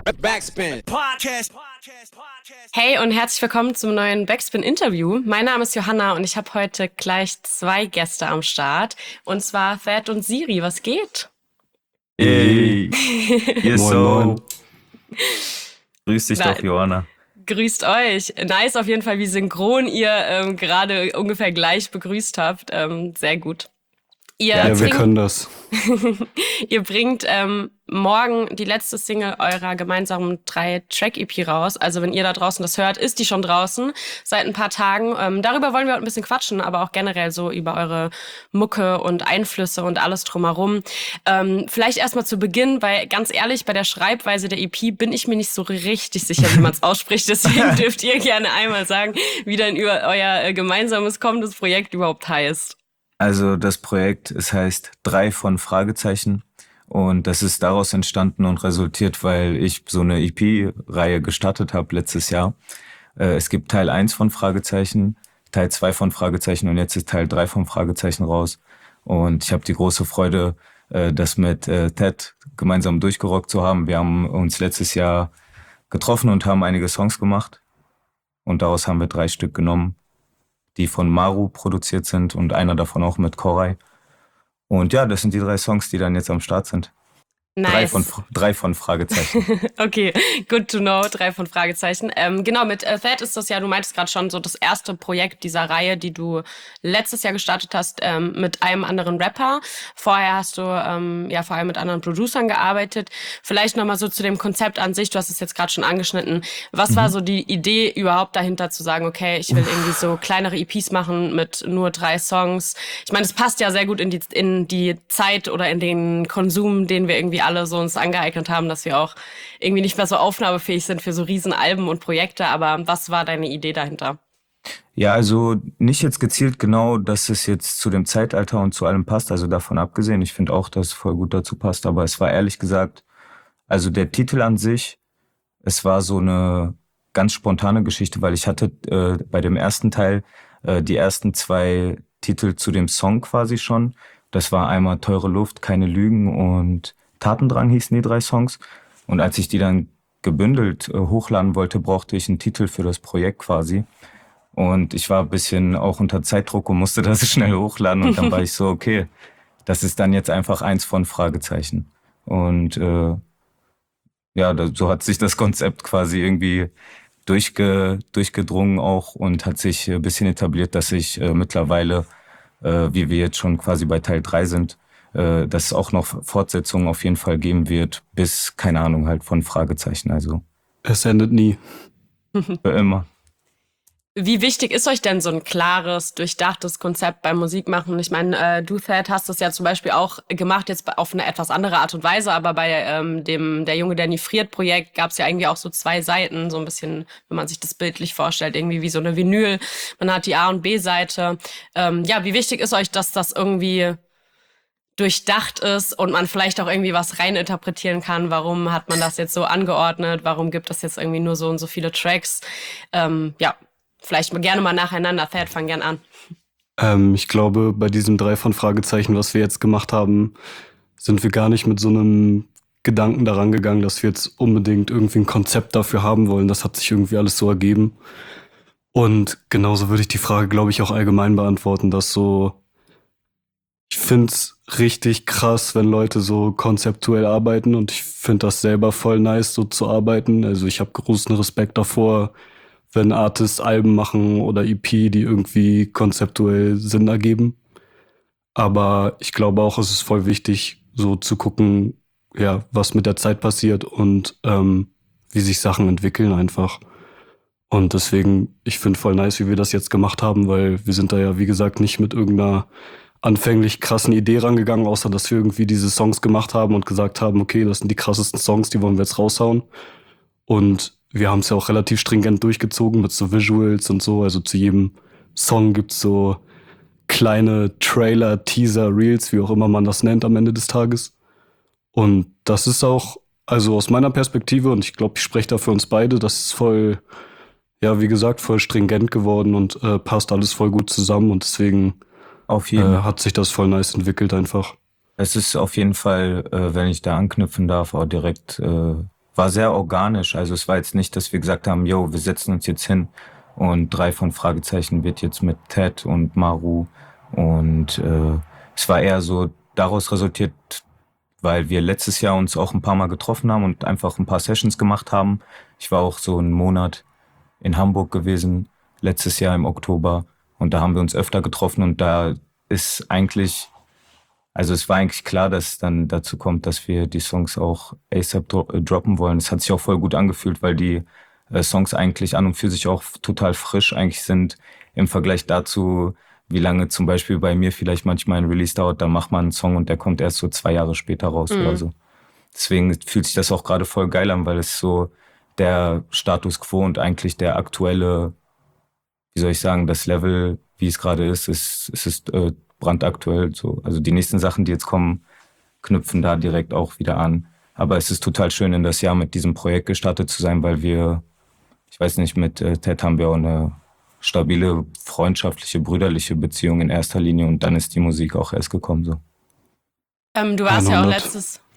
Backspin. Podcast. Hey und herzlich willkommen zum neuen Backspin-Interview. Mein Name ist Johanna und ich habe heute gleich 2 Gäste am Start. Und zwar Thad und Siri. Was geht? Hey, Moin. Grüß dich doch, Johanna. Grüßt euch. Nice auf jeden Fall, wie synchron ihr gerade ungefähr gleich begrüßt habt. Sehr gut. Ja, wir können das. Ihr bringt morgen die letzte Single eurer gemeinsamen 3-Track-EP raus. Also wenn ihr da draußen das hört, ist die schon draußen seit ein paar Tagen. Darüber wollen wir heute ein bisschen quatschen, aber auch generell so über eure Mucke und Einflüsse und alles drumherum. Vielleicht erstmal zu Beginn, weil ganz ehrlich, bei der Schreibweise der EP bin ich mir nicht so richtig sicher, wie man es ausspricht. Deswegen dürft ihr gerne einmal sagen, wie denn über euer gemeinsames kommendes Projekt überhaupt heißt. Also das Projekt, es heißt 3 von Fragezeichen und das ist daraus entstanden und resultiert, weil ich so eine EP-Reihe gestartet habe letztes Jahr. Es gibt Teil 1 von Fragezeichen, Teil 2 von Fragezeichen und jetzt ist Teil 3 von Fragezeichen raus. Und ich habe die große Freude, das mit Thad gemeinsam durchgerockt zu haben. Wir haben uns letztes Jahr getroffen und haben einige Songs gemacht und daraus haben wir 3 Stück genommen, die von Maru produziert sind und einer davon auch mit Koray. Und ja, das sind die 3 Songs, die dann jetzt am Start sind. Nice. 3 von Fragezeichen. Okay, good to know, 3 von Fragezeichen. Genau, mit Thad ist das ja, du meintest gerade schon, so das erste Projekt dieser Reihe, die du letztes Jahr gestartet hast, mit einem anderen Rapper. Vorher hast du ja vor allem mit anderen Producern gearbeitet. Vielleicht nochmal so zu dem Konzept an sich, du hast es jetzt gerade schon angeschnitten. Was war so die Idee überhaupt dahinter zu sagen, okay, ich will irgendwie so kleinere EPs machen mit nur 3 Songs. Ich meine, es passt ja sehr gut in die Zeit oder in den Konsum, den wir irgendwie alle so uns angeeignet haben, dass wir auch irgendwie nicht mehr so aufnahmefähig sind für so Riesenalben und Projekte. Aber was war deine Idee dahinter? Ja, also nicht jetzt gezielt genau, dass es jetzt zu dem Zeitalter und zu allem passt, also davon abgesehen. Ich finde auch, dass es voll gut dazu passt, aber es war ehrlich gesagt, also der Titel an sich, es war so eine ganz spontane Geschichte, weil ich hatte bei dem ersten Teil die ersten 2 Titel zu dem Song quasi schon. Das war einmal Teure Luft, keine Lügen und Tatendrang hießen die 3 Songs. Und als ich die dann gebündelt hochladen wollte, brauchte ich einen Titel für das Projekt quasi. Und ich war ein bisschen auch unter Zeitdruck und musste das schnell hochladen. Und dann war ich so, okay, das ist dann jetzt einfach 1 von Fragezeichen. Und ja, so hat sich das Konzept quasi irgendwie durchgedrungen auch und hat sich ein bisschen etabliert, dass ich mittlerweile, wie wir jetzt schon quasi bei Teil 3 sind, dass es auch noch Fortsetzungen auf jeden Fall geben wird, bis, keine Ahnung, halt von Fragezeichen, also. Es endet nie. Für immer. Wie wichtig ist euch denn so ein klares, durchdachtes Konzept beim Musikmachen? Ich meine, du, Thad, hast das ja zum Beispiel auch gemacht, jetzt auf eine etwas andere Art und Weise, aber bei dem Der Junge, der nie friert Projekt gab es ja irgendwie auch so 2 Seiten, so ein bisschen, wenn man sich das bildlich vorstellt, irgendwie wie so eine Vinyl. Man hat die A- und B-Seite. Ja, wie wichtig ist euch, dass das irgendwie durchdacht ist und man vielleicht auch irgendwie was reininterpretieren kann. Warum hat man das jetzt so angeordnet? Warum gibt es jetzt irgendwie nur so und so viele Tracks? Ja, vielleicht gerne mal nacheinander. Thad, fang gern an. Ich glaube, bei diesem 3 von Fragezeichen, was wir jetzt gemacht haben, sind wir gar nicht mit so einem Gedanken daran gegangen, dass wir jetzt unbedingt irgendwie ein Konzept dafür haben wollen. Das hat sich irgendwie alles so ergeben. Und genauso würde ich die Frage, glaube ich, auch allgemein beantworten, dass so, ich finde es richtig krass, wenn Leute so konzeptuell arbeiten und ich finde das selber voll nice, so zu arbeiten. Also ich habe großen Respekt davor, wenn Artists Alben machen oder EP, die irgendwie konzeptuell Sinn ergeben. Aber ich glaube auch, es ist voll wichtig, so zu gucken, ja, was mit der Zeit passiert und wie sich Sachen entwickeln einfach. Und deswegen, ich finde voll nice, wie wir das jetzt gemacht haben, weil wir sind da ja, wie gesagt, nicht mit irgendeiner anfänglich krassen Idee rangegangen, außer dass wir irgendwie diese Songs gemacht haben und gesagt haben, okay, das sind die krassesten Songs, die wollen wir jetzt raushauen. Und wir haben es ja auch relativ stringent durchgezogen mit so Visuals und so. Also zu jedem Song gibt's so kleine Trailer, Teaser, Reels, wie auch immer man das nennt am Ende des Tages. Und das ist auch, also aus meiner Perspektive, und ich glaube, ich spreche da für uns beide, das ist voll, ja, wie gesagt, voll stringent geworden und passt alles voll gut zusammen. Und deswegen Auf jeden hat sich das voll nice entwickelt einfach. Es ist auf jeden Fall, wenn ich da anknüpfen darf, auch direkt war sehr organisch. Also es war jetzt nicht, dass wir gesagt haben, yo, wir setzen uns jetzt hin und 3 von Fragezeichen wird jetzt mit Ted und Maru. Und es war eher so daraus resultiert, weil wir letztes Jahr uns auch ein paar Mal getroffen haben und einfach ein paar Sessions gemacht haben. Ich war auch so einen Monat in Hamburg gewesen, letztes Jahr im Oktober. Und da haben wir uns öfter getroffen und da ist eigentlich, also es war eigentlich klar, dass es dann dazu kommt, dass wir die Songs auch ASAP droppen wollen. Es hat sich auch voll gut angefühlt, weil die Songs eigentlich an und für sich auch total frisch eigentlich sind im Vergleich dazu, wie lange zum Beispiel bei mir vielleicht manchmal ein Release dauert. Da macht man einen Song und der kommt erst so 2 Jahre später raus oder so. Deswegen fühlt sich das auch gerade voll geil an, weil es so der Status quo und eigentlich der aktuelle, wie soll ich sagen, das Level, wie es gerade ist, es ist brandaktuell so. Also die nächsten Sachen, die jetzt kommen, knüpfen da direkt auch wieder an. Aber es ist total schön, in das Jahr mit diesem Projekt gestartet zu sein, weil wir, ich weiß nicht, mit Ted haben wir auch eine stabile, freundschaftliche, brüderliche Beziehung in erster Linie und dann ist die Musik auch erst gekommen so. Du warst ja auch 100.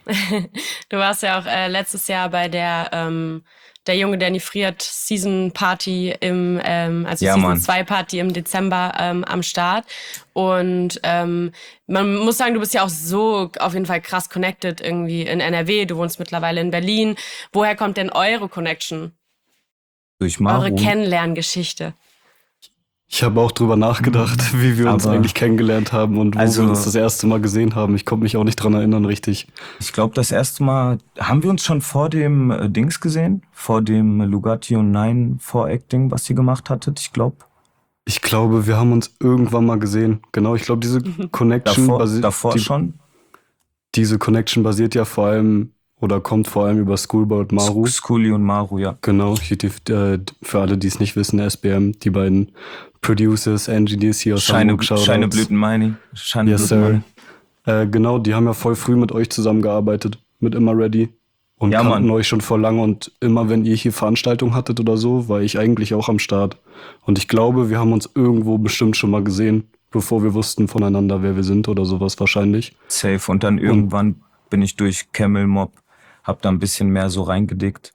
letztes Jahr bei der Junge, der nie friert Season Party also Ja, Season Mann. 2 Party im Dezember am Start. Und man muss sagen, du bist ja auch so auf jeden Fall krass connected irgendwie in NRW. Du wohnst mittlerweile in Berlin. Woher kommt denn eure Connection? Durch Eure Maru. Kennenlerngeschichte? Ich habe auch drüber nachgedacht, wie wir uns Aber- eigentlich kennengelernt haben und wo Also- wir uns das erste Mal gesehen haben. Ich konnte mich auch nicht dran erinnern, richtig. Ich glaube, das erste Mal, haben wir uns schon vor dem Dings gesehen? Vor dem Lugatti und Nine Voracting, was ihr gemacht hattet, ich glaube. Ich glaube, wir haben uns irgendwann mal gesehen. Genau, ich glaube, diese Connection Davor schon? Diese Connection basiert ja vor allem oder kommt vor allem über Schoolboy Maru. Skuli und Maru, ja. Genau, für alle, die es nicht wissen, SBM, die beiden Producers, Engineers hier aus Hamburg. Shoutouts. Scheineblüten Meini. Yes, sir. Genau, die haben ja voll früh mit euch zusammengearbeitet, mit Immer Ready. Und Ja, kannten Mann. euch schon vor lange. Und immer, wenn ihr hier Veranstaltungen hattet oder so, war ich eigentlich auch am Start. Und ich glaube, wir haben uns irgendwo bestimmt schon mal gesehen, bevor wir wussten voneinander, wer wir sind oder sowas wahrscheinlich. Safe. Und dann irgendwann bin ich durch Camel Mob, hab da ein bisschen mehr so reingedickt.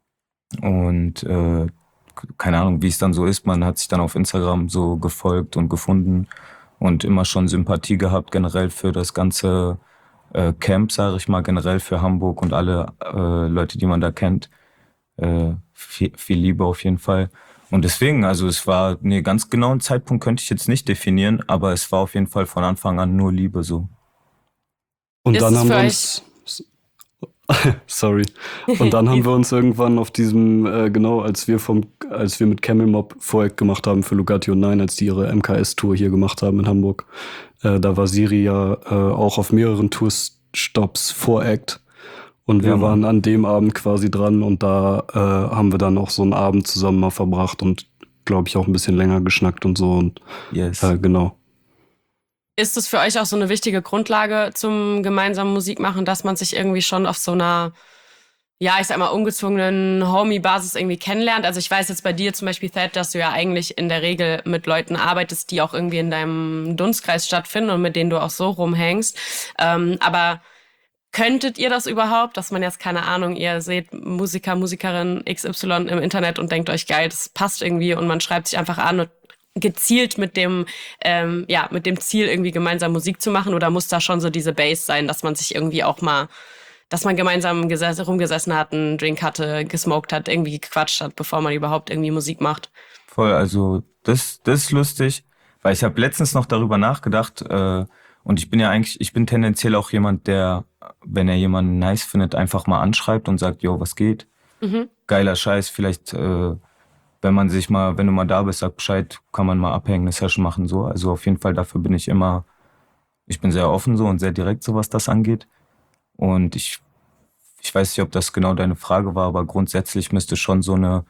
Und keine Ahnung, wie es dann so ist. Man hat sich dann auf Instagram so gefolgt und gefunden und immer schon Sympathie gehabt generell für das ganze Camp, sage ich mal, generell für Hamburg und alle Leute, die man da kennt. Viel Liebe auf jeden Fall. Und deswegen, also es war, ganz genauen Zeitpunkt könnte ich jetzt nicht definieren, aber es war auf jeden Fall von Anfang an nur Liebe so. Und Ist dann es haben für wir euch- uns. Sorry. Und dann haben wir uns irgendwann auf diesem, als wir mit Camel Mob Vorhack gemacht haben für Lugatti und Nine, als die ihre MKS-Tour hier gemacht haben in Hamburg. Da war Siri ja auch auf mehreren Tourstops Voract. Und wir Ja, Mann. waren an dem Abend quasi dran und da haben wir dann auch so einen Abend zusammen mal verbracht und glaube ich auch ein bisschen länger geschnackt und so und Yes. genau. Ist es für euch auch so eine wichtige Grundlage zum gemeinsamen Musikmachen, dass man sich irgendwie schon auf so einer, ja, ich sag mal, ungezwungenen Homie-Basis irgendwie kennenlernt? Also ich weiß jetzt bei dir zum Beispiel, Thad, dass du ja eigentlich in der Regel mit Leuten arbeitest, die auch irgendwie in deinem Dunstkreis stattfinden und mit denen du auch so rumhängst. Aber könntet ihr das überhaupt, dass man jetzt, keine Ahnung, ihr seht Musikerin XY im Internet und denkt euch, geil, das passt irgendwie und man schreibt sich einfach an und gezielt mit dem Ziel irgendwie gemeinsam Musik zu machen, oder muss da schon so diese Base sein, dass man sich irgendwie auch mal, dass man gemeinsam rumgesessen hat, einen Drink hatte, gesmoked hat, irgendwie gequatscht hat, bevor man überhaupt irgendwie Musik macht? Voll, also das ist lustig, weil ich habe letztens noch darüber nachgedacht und ich bin tendenziell auch jemand, der, wenn er jemanden nice findet, einfach mal anschreibt und sagt, yo, was geht? Geiler Scheiß, vielleicht wenn du mal da bist, sag Bescheid, kann man mal abhängen, eine Session machen, so. Also auf jeden Fall dafür bin ich bin sehr offen so und sehr direkt, so was das angeht. Und ich weiß nicht, ob das genau deine Frage war, aber grundsätzlich müsste schon so eine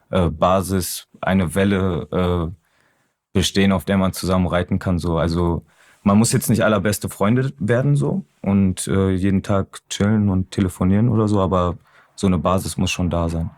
Basis, eine Welle bestehen, auf der man zusammen reiten kann, so. Also man muss jetzt nicht allerbeste Freunde werden, so, und jeden Tag chillen und telefonieren oder so, aber so eine Basis muss schon da sein.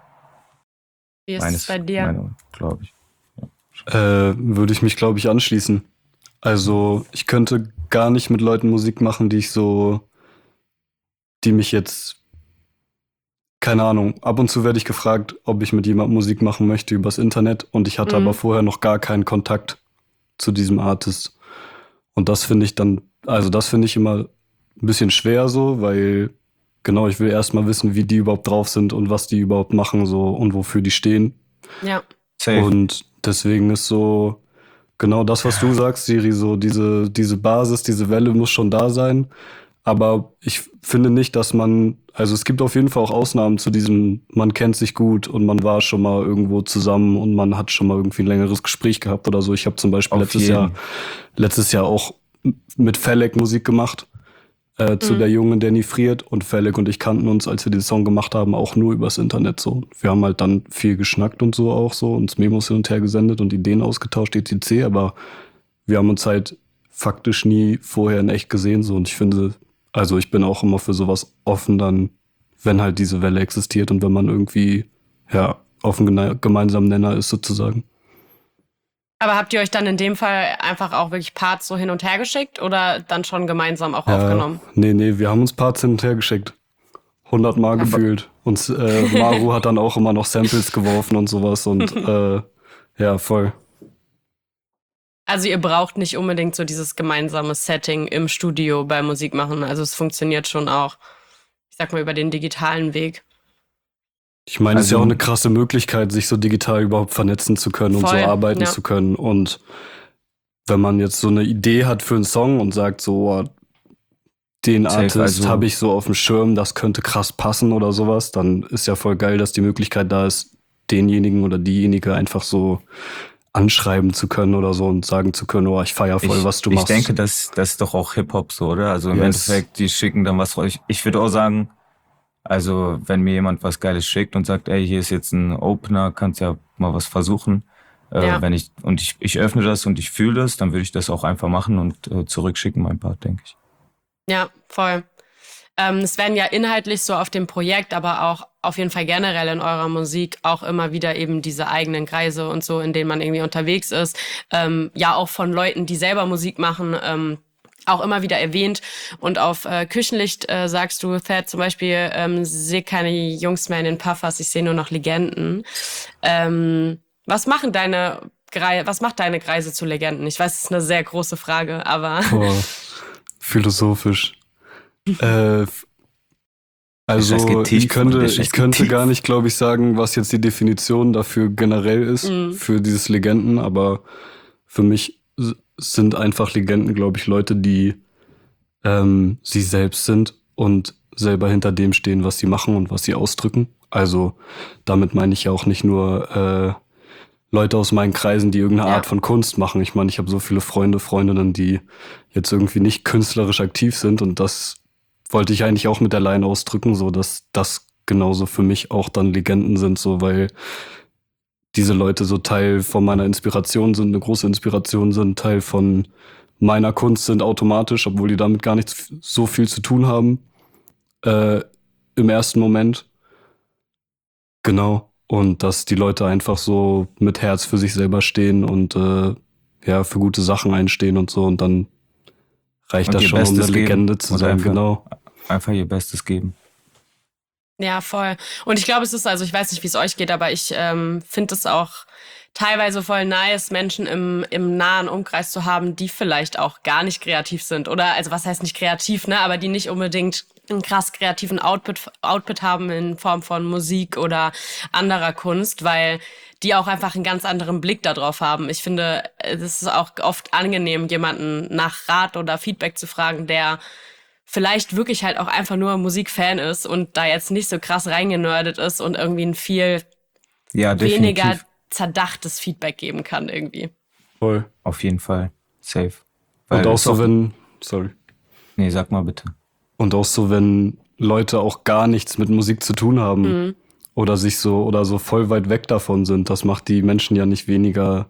Wie ist es bei dir? Glaube ich. Würde ich mich, glaube ich, anschließen. Also ich könnte gar nicht mit Leuten Musik machen, die mich jetzt, keine Ahnung, ab und zu werde ich gefragt, ob ich mit jemandem Musik machen möchte übers Internet und ich hatte aber vorher noch gar keinen Kontakt zu diesem Artist. Und das finde ich dann, also das finde ich immer ein bisschen schwer so, weil genau, ich will erstmal wissen, wie die überhaupt drauf sind und was die überhaupt machen so und wofür die stehen. Ja. Safe. Und deswegen ist so genau das, was du sagst, Siri, so diese Basis, diese Welle muss schon da sein. Aber ich finde nicht, dass also es gibt auf jeden Fall auch Ausnahmen zu diesem, man kennt sich gut und man war schon mal irgendwo zusammen und man hat schon mal irgendwie ein längeres Gespräch gehabt oder so. Ich habe zum Beispiel letztes Jahr auch mit Felek Musik gemacht, zu Der Junge, der nie friert. Und Felek und ich kannten uns, als wir den Song gemacht haben, auch nur übers Internet so. Wir haben halt dann viel geschnackt und so auch so, uns Memos hin und her gesendet und Ideen ausgetauscht, etc. Aber wir haben uns halt faktisch nie vorher in echt gesehen so. Und ich finde, also ich bin auch immer für sowas offen dann, wenn halt diese Welle existiert und wenn man irgendwie, ja, auf einen gemeinsamen Nenner ist sozusagen. Aber habt ihr euch dann in dem Fall einfach auch wirklich Parts so hin und her geschickt oder dann schon gemeinsam auch aufgenommen? Nee, wir haben uns Parts hin und her geschickt. 100 Mal gefühlt. Und Maru hat dann auch immer noch Samples geworfen und sowas und ja, voll. Also ihr braucht nicht unbedingt so dieses gemeinsame Setting im Studio bei Musik machen. Also es funktioniert schon auch, ich sag mal, über den digitalen Weg. Ich meine, es ist ja auch eine krasse Möglichkeit, sich so digital überhaupt vernetzen zu können und so arbeiten zu können. Und wenn man jetzt so eine Idee hat für einen Song und sagt so, oh, den Artist habe ich so auf dem Schirm, das könnte krass passen oder sowas, dann ist ja voll geil, dass die Möglichkeit da ist, denjenigen oder diejenige einfach so anschreiben zu können oder so und sagen zu können, oh, ich feier voll, was du machst. Ich denke, das ist doch auch Hip-Hop so, oder? Also im Endeffekt, die schicken dann was. Ich würde auch sagen, also wenn mir jemand was Geiles schickt und sagt, ey, hier ist jetzt ein Opener, kannst ja mal was versuchen. Wenn ich öffne das und ich fühle das, dann würde ich das auch einfach machen und zurückschicken, mein Part, denke ich. Ja, voll. Es werden ja inhaltlich so auf dem Projekt, aber auch auf jeden Fall generell in eurer Musik auch immer wieder eben diese eigenen Kreise und so, in denen man irgendwie unterwegs ist. Ja, auch von Leuten, die selber Musik machen, auch immer wieder erwähnt. Und auf Küchenlicht sagst du, Thad, zum Beispiel, sehe keine Jungs mehr in den Puffers, ich sehe nur noch Legenden. Was macht deine Kreise zu Legenden? Ich weiß, es ist eine sehr große Frage, aber... Boah, philosophisch. Also ich könnte gar nicht, glaube ich, sagen, was jetzt die Definition dafür generell ist, für dieses Legenden, aber für mich sind einfach Legenden, glaube ich, Leute, die sie selbst sind und selber hinter dem stehen, was sie machen und was sie ausdrücken. Also damit meine ich ja auch nicht nur Leute aus meinen Kreisen, die irgendeine Art von Kunst machen. Ich meine, ich habe so viele Freunde, Freundinnen, die jetzt irgendwie nicht künstlerisch aktiv sind und das wollte ich eigentlich auch mit der Line ausdrücken, so dass das genauso für mich auch dann Legenden sind, so weil diese Leute so Teil von meiner Inspiration sind, eine große Inspiration sind, Teil von meiner Kunst sind automatisch, obwohl die damit gar nicht so viel zu tun haben im ersten Moment. Genau. Und dass die Leute einfach so mit Herz für sich selber stehen und ja, für gute Sachen einstehen und so und dann reicht das schon, um eine Legende zu sein, genau. Einfach ihr Bestes geben. Ja, voll. Und ich glaube, es ist, also ich weiß nicht, wie es euch geht, aber ich finde es auch teilweise voll nice, Menschen im nahen Umkreis zu haben, die vielleicht auch gar nicht kreativ sind. Oder, also was heißt nicht kreativ, ne? Aber die nicht unbedingt einen krass kreativen Output haben in Form von Musik oder anderer Kunst, weil die auch einfach einen ganz anderen Blick darauf haben. Ich finde, es ist auch oft angenehm, jemanden nach Rat oder Feedback zu fragen, der vielleicht wirklich halt auch einfach nur Musikfan ist und da jetzt nicht so krass reingenördet ist und irgendwie ein viel weniger zerdachtes Feedback geben kann irgendwie. Voll. Auf jeden Fall. Safe. Weil und auch so, sorry. Nee, sag mal bitte. Und auch so, wenn Leute auch gar nichts mit Musik zu tun haben oder sich so voll weit weg davon sind, das macht die Menschen ja nicht weniger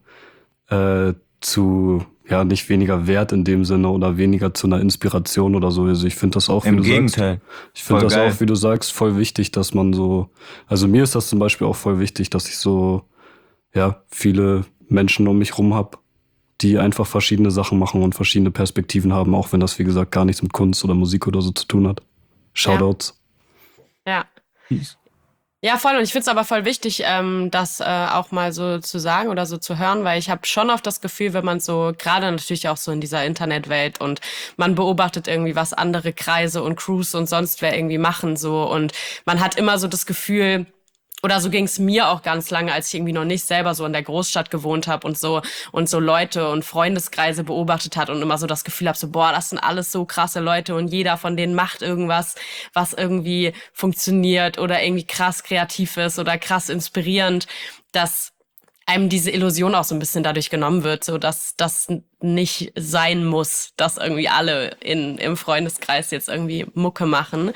nicht weniger wert in dem Sinne oder weniger zu einer Inspiration oder so. Also ich finde das auch, wie Im du Gegenteil. sagst. Ich finde das auch, wie du sagst, voll wichtig, dass man so, also mir ist das zum Beispiel auch voll wichtig, dass ich so, ja, viele Menschen um mich rum habe, die einfach verschiedene Sachen machen und verschiedene Perspektiven haben, auch wenn das, wie gesagt, gar nichts mit Kunst oder Musik oder so zu tun hat. Shoutouts. Ja. Peace. Ja, voll. Und ich find's aber voll wichtig, das auch mal so zu sagen oder so zu hören, weil ich habe schon oft das Gefühl, wenn man so, gerade natürlich auch so in dieser Internetwelt und man beobachtet irgendwie, was andere Kreise und Crews und sonst wer irgendwie machen so und man hat immer so das Gefühl, oder so ging's mir auch ganz lange, als ich irgendwie noch nicht selber so in der Großstadt gewohnt habe und so Leute und Freundeskreise beobachtet hat und immer so das Gefühl habe, so boah, das sind alles so krasse Leute und jeder von denen macht irgendwas, was irgendwie funktioniert oder irgendwie krass kreativ ist oder krass inspirierend, dass einem diese Illusion auch so ein bisschen dadurch genommen wird, so dass das nicht sein muss, dass irgendwie alle im Freundeskreis jetzt irgendwie Mucke machen.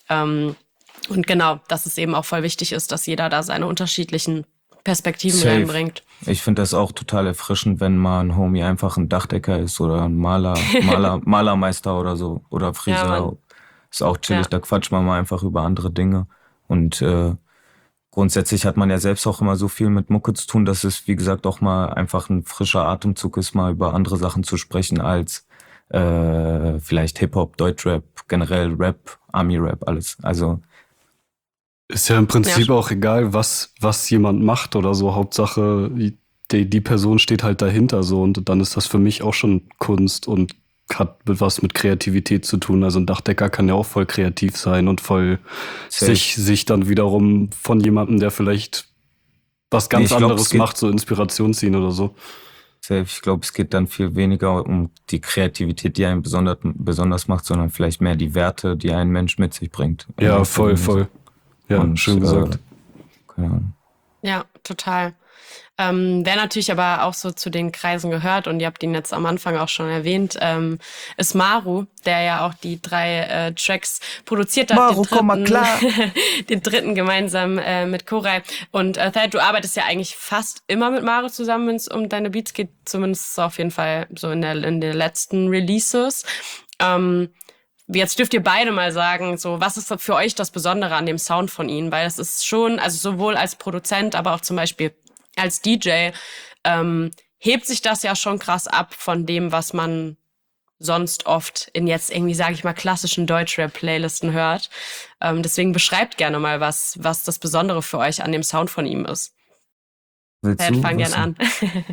Und genau, dass es eben auch voll wichtig ist, dass jeder da seine unterschiedlichen Perspektiven Safe. reinbringt. Ich finde das auch total erfrischend, wenn mal ein Homie einfach ein Dachdecker ist oder ein Malermeister oder so oder Friseur. Mann. Ist auch chillig, Ja. da quatscht man mal einfach über andere Dinge. Und grundsätzlich hat man ja selbst auch immer so viel mit Mucke zu tun, dass es, wie gesagt, auch mal einfach ein frischer Atemzug ist, mal über andere Sachen zu sprechen als vielleicht Hip-Hop, Deutschrap, generell Rap, Army-Rap, alles. Also Ist ja im Prinzip Ja. auch egal, was jemand macht oder so. Hauptsache, die Person steht halt dahinter so und dann ist das für mich auch schon Kunst und hat was mit Kreativität zu tun. Also ein Dachdecker kann ja auch voll kreativ sein und voll Safe. sich dann wiederum von jemandem, der vielleicht was ganz ich glaub, es anderes geht- macht, so Inspiration ziehen oder so. safe, ich glaube, es geht dann viel weniger um die Kreativität, die einen besonders macht, sondern vielleicht mehr die Werte, die ein Mensch mit sich bringt. Ja, voll. Ja, Und, schön gesagt. Keine Ahnung. Ja, total. Wer natürlich aber auch so zu den Kreisen gehört, und ihr habt ihn jetzt am Anfang auch schon erwähnt, ist Maru, der ja auch die 3 Tracks produziert hat. Maru, komm mal klar. Den dritten gemeinsam mit Koray. Und Thad, du arbeitest ja eigentlich fast immer mit Maru zusammen, wenn es um deine Beats geht, zumindest auf jeden Fall so in den letzten Releases. Jetzt dürft ihr beide mal sagen, so was ist für euch das Besondere an dem Sound von ihnen? Weil es ist schon, also sowohl als Produzent, aber auch zum Beispiel als DJ, hebt sich das ja schon krass ab von dem, was man sonst oft in jetzt irgendwie, sage ich mal, klassischen Deutschrap-Playlisten hört. Deswegen beschreibt gerne mal, was das Besondere für euch an dem Sound von ihm ist. Willst Thad, du fang was gern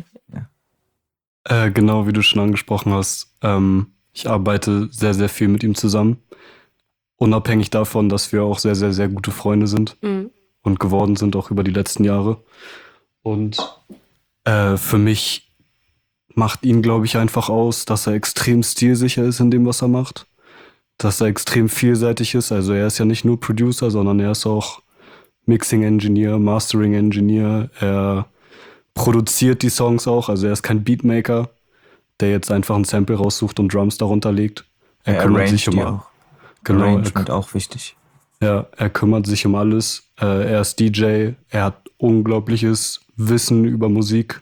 an. Genau, wie du schon angesprochen hast. Ich arbeite sehr, sehr viel mit ihm zusammen. Unabhängig davon, dass wir auch sehr, sehr, sehr gute Freunde sind Mhm. und geworden sind, auch über die letzten Jahre. Und für mich macht ihn, glaube ich, einfach aus, dass er extrem stilsicher ist in dem, was er macht. Dass er extrem vielseitig ist. Also er ist ja nicht nur Producer, sondern er ist auch Mixing Engineer, Mastering Engineer. Er produziert die Songs auch. Also er ist kein Beatmaker, der jetzt einfach ein Sample raussucht und Drums darunter legt. Er kümmert sich um die auch. Genau, Arrangement auch wichtig. ja, er kümmert sich um alles. Er ist DJ, er hat unglaubliches Wissen über Musik.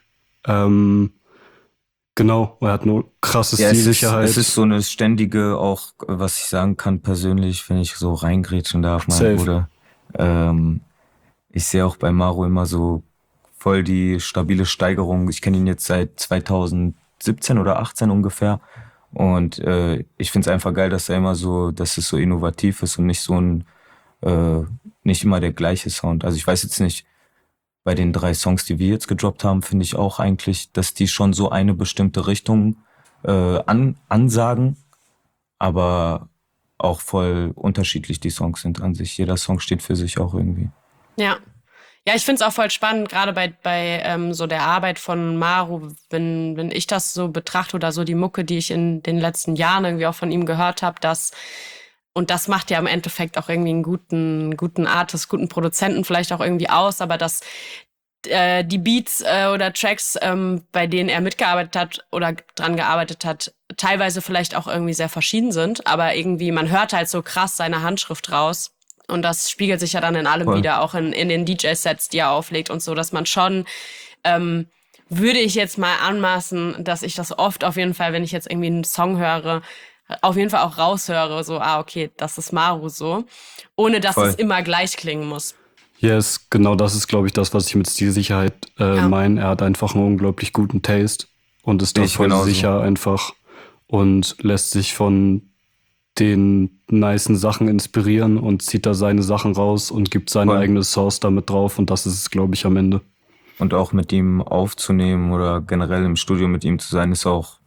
Genau, er hat eine krasse Ja, Stilsicherheit. es ist so eine ständige, auch was ich sagen kann persönlich, wenn ich so reingrätschen darf, mein Safe. Bruder. Ich sehe auch bei Maru immer so voll die stabile Steigerung. Ich kenne ihn jetzt seit 2017 oder 18 ungefähr. Und ich finde es einfach geil, dass er immer so, dass es so innovativ ist und nicht so nicht immer der gleiche Sound. Also ich weiß jetzt nicht, bei den 3 Songs, die wir jetzt gedroppt haben, finde ich auch eigentlich, dass die schon so eine bestimmte Richtung ansagen, aber auch voll unterschiedlich die Songs sind an sich. Jeder Song steht für sich auch irgendwie. Ja. Ja, ich find's auch voll spannend, gerade bei so der Arbeit von Maru, wenn ich das so betrachte oder so die Mucke, die ich in den letzten Jahren irgendwie auch von ihm gehört habe, und das macht ja im Endeffekt auch irgendwie einen guten Artist, guten Produzenten vielleicht auch irgendwie aus, aber dass die Beats oder Tracks, bei denen er mitgearbeitet hat oder dran gearbeitet hat, teilweise vielleicht auch irgendwie sehr verschieden sind, aber irgendwie, man hört halt so krass seine Handschrift raus. Und das spiegelt sich ja dann in allem Voll. wieder, auch in den DJ-Sets, die er auflegt und so, dass man schon, würde ich jetzt mal anmaßen, dass ich das oft auf jeden Fall, wenn ich jetzt irgendwie einen Song höre, auf jeden Fall auch raushöre, so, okay, das ist Maru so, ohne dass Voll. es immer gleich klingen muss. Yes, genau das ist, glaube ich, das, was ich mit Stilsicherheit meine. Er hat einfach einen unglaublich guten Taste und ist da Ich voll genauso. sicher einfach und lässt sich von den nicen Sachen inspirieren und zieht da seine Sachen raus und gibt seine Voll. eigene Sauce damit drauf und das ist es, glaube ich, am Ende. Und auch mit ihm aufzunehmen oder generell im Studio mit ihm zu sein, ist auch,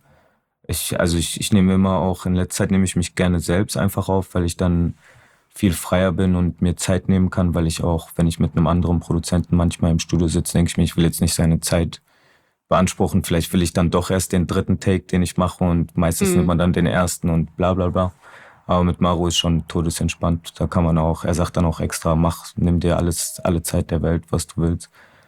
ich nehme immer auch, in letzter Zeit nehme ich mich gerne selbst einfach auf, weil ich dann viel freier bin und mir Zeit nehmen kann, weil ich auch, wenn ich mit einem anderen Produzenten manchmal im Studio sitze, denke ich mir, ich will jetzt nicht seine Zeit beanspruchen. Vielleicht will ich dann doch erst den dritten Take, den ich mache und meistens nimmt man dann den ersten und bla bla bla. Aber mit Maru ist schon todesentspannt. Da kann man auch, er sagt dann auch extra, nimm dir alle Zeit der Welt, was du willst.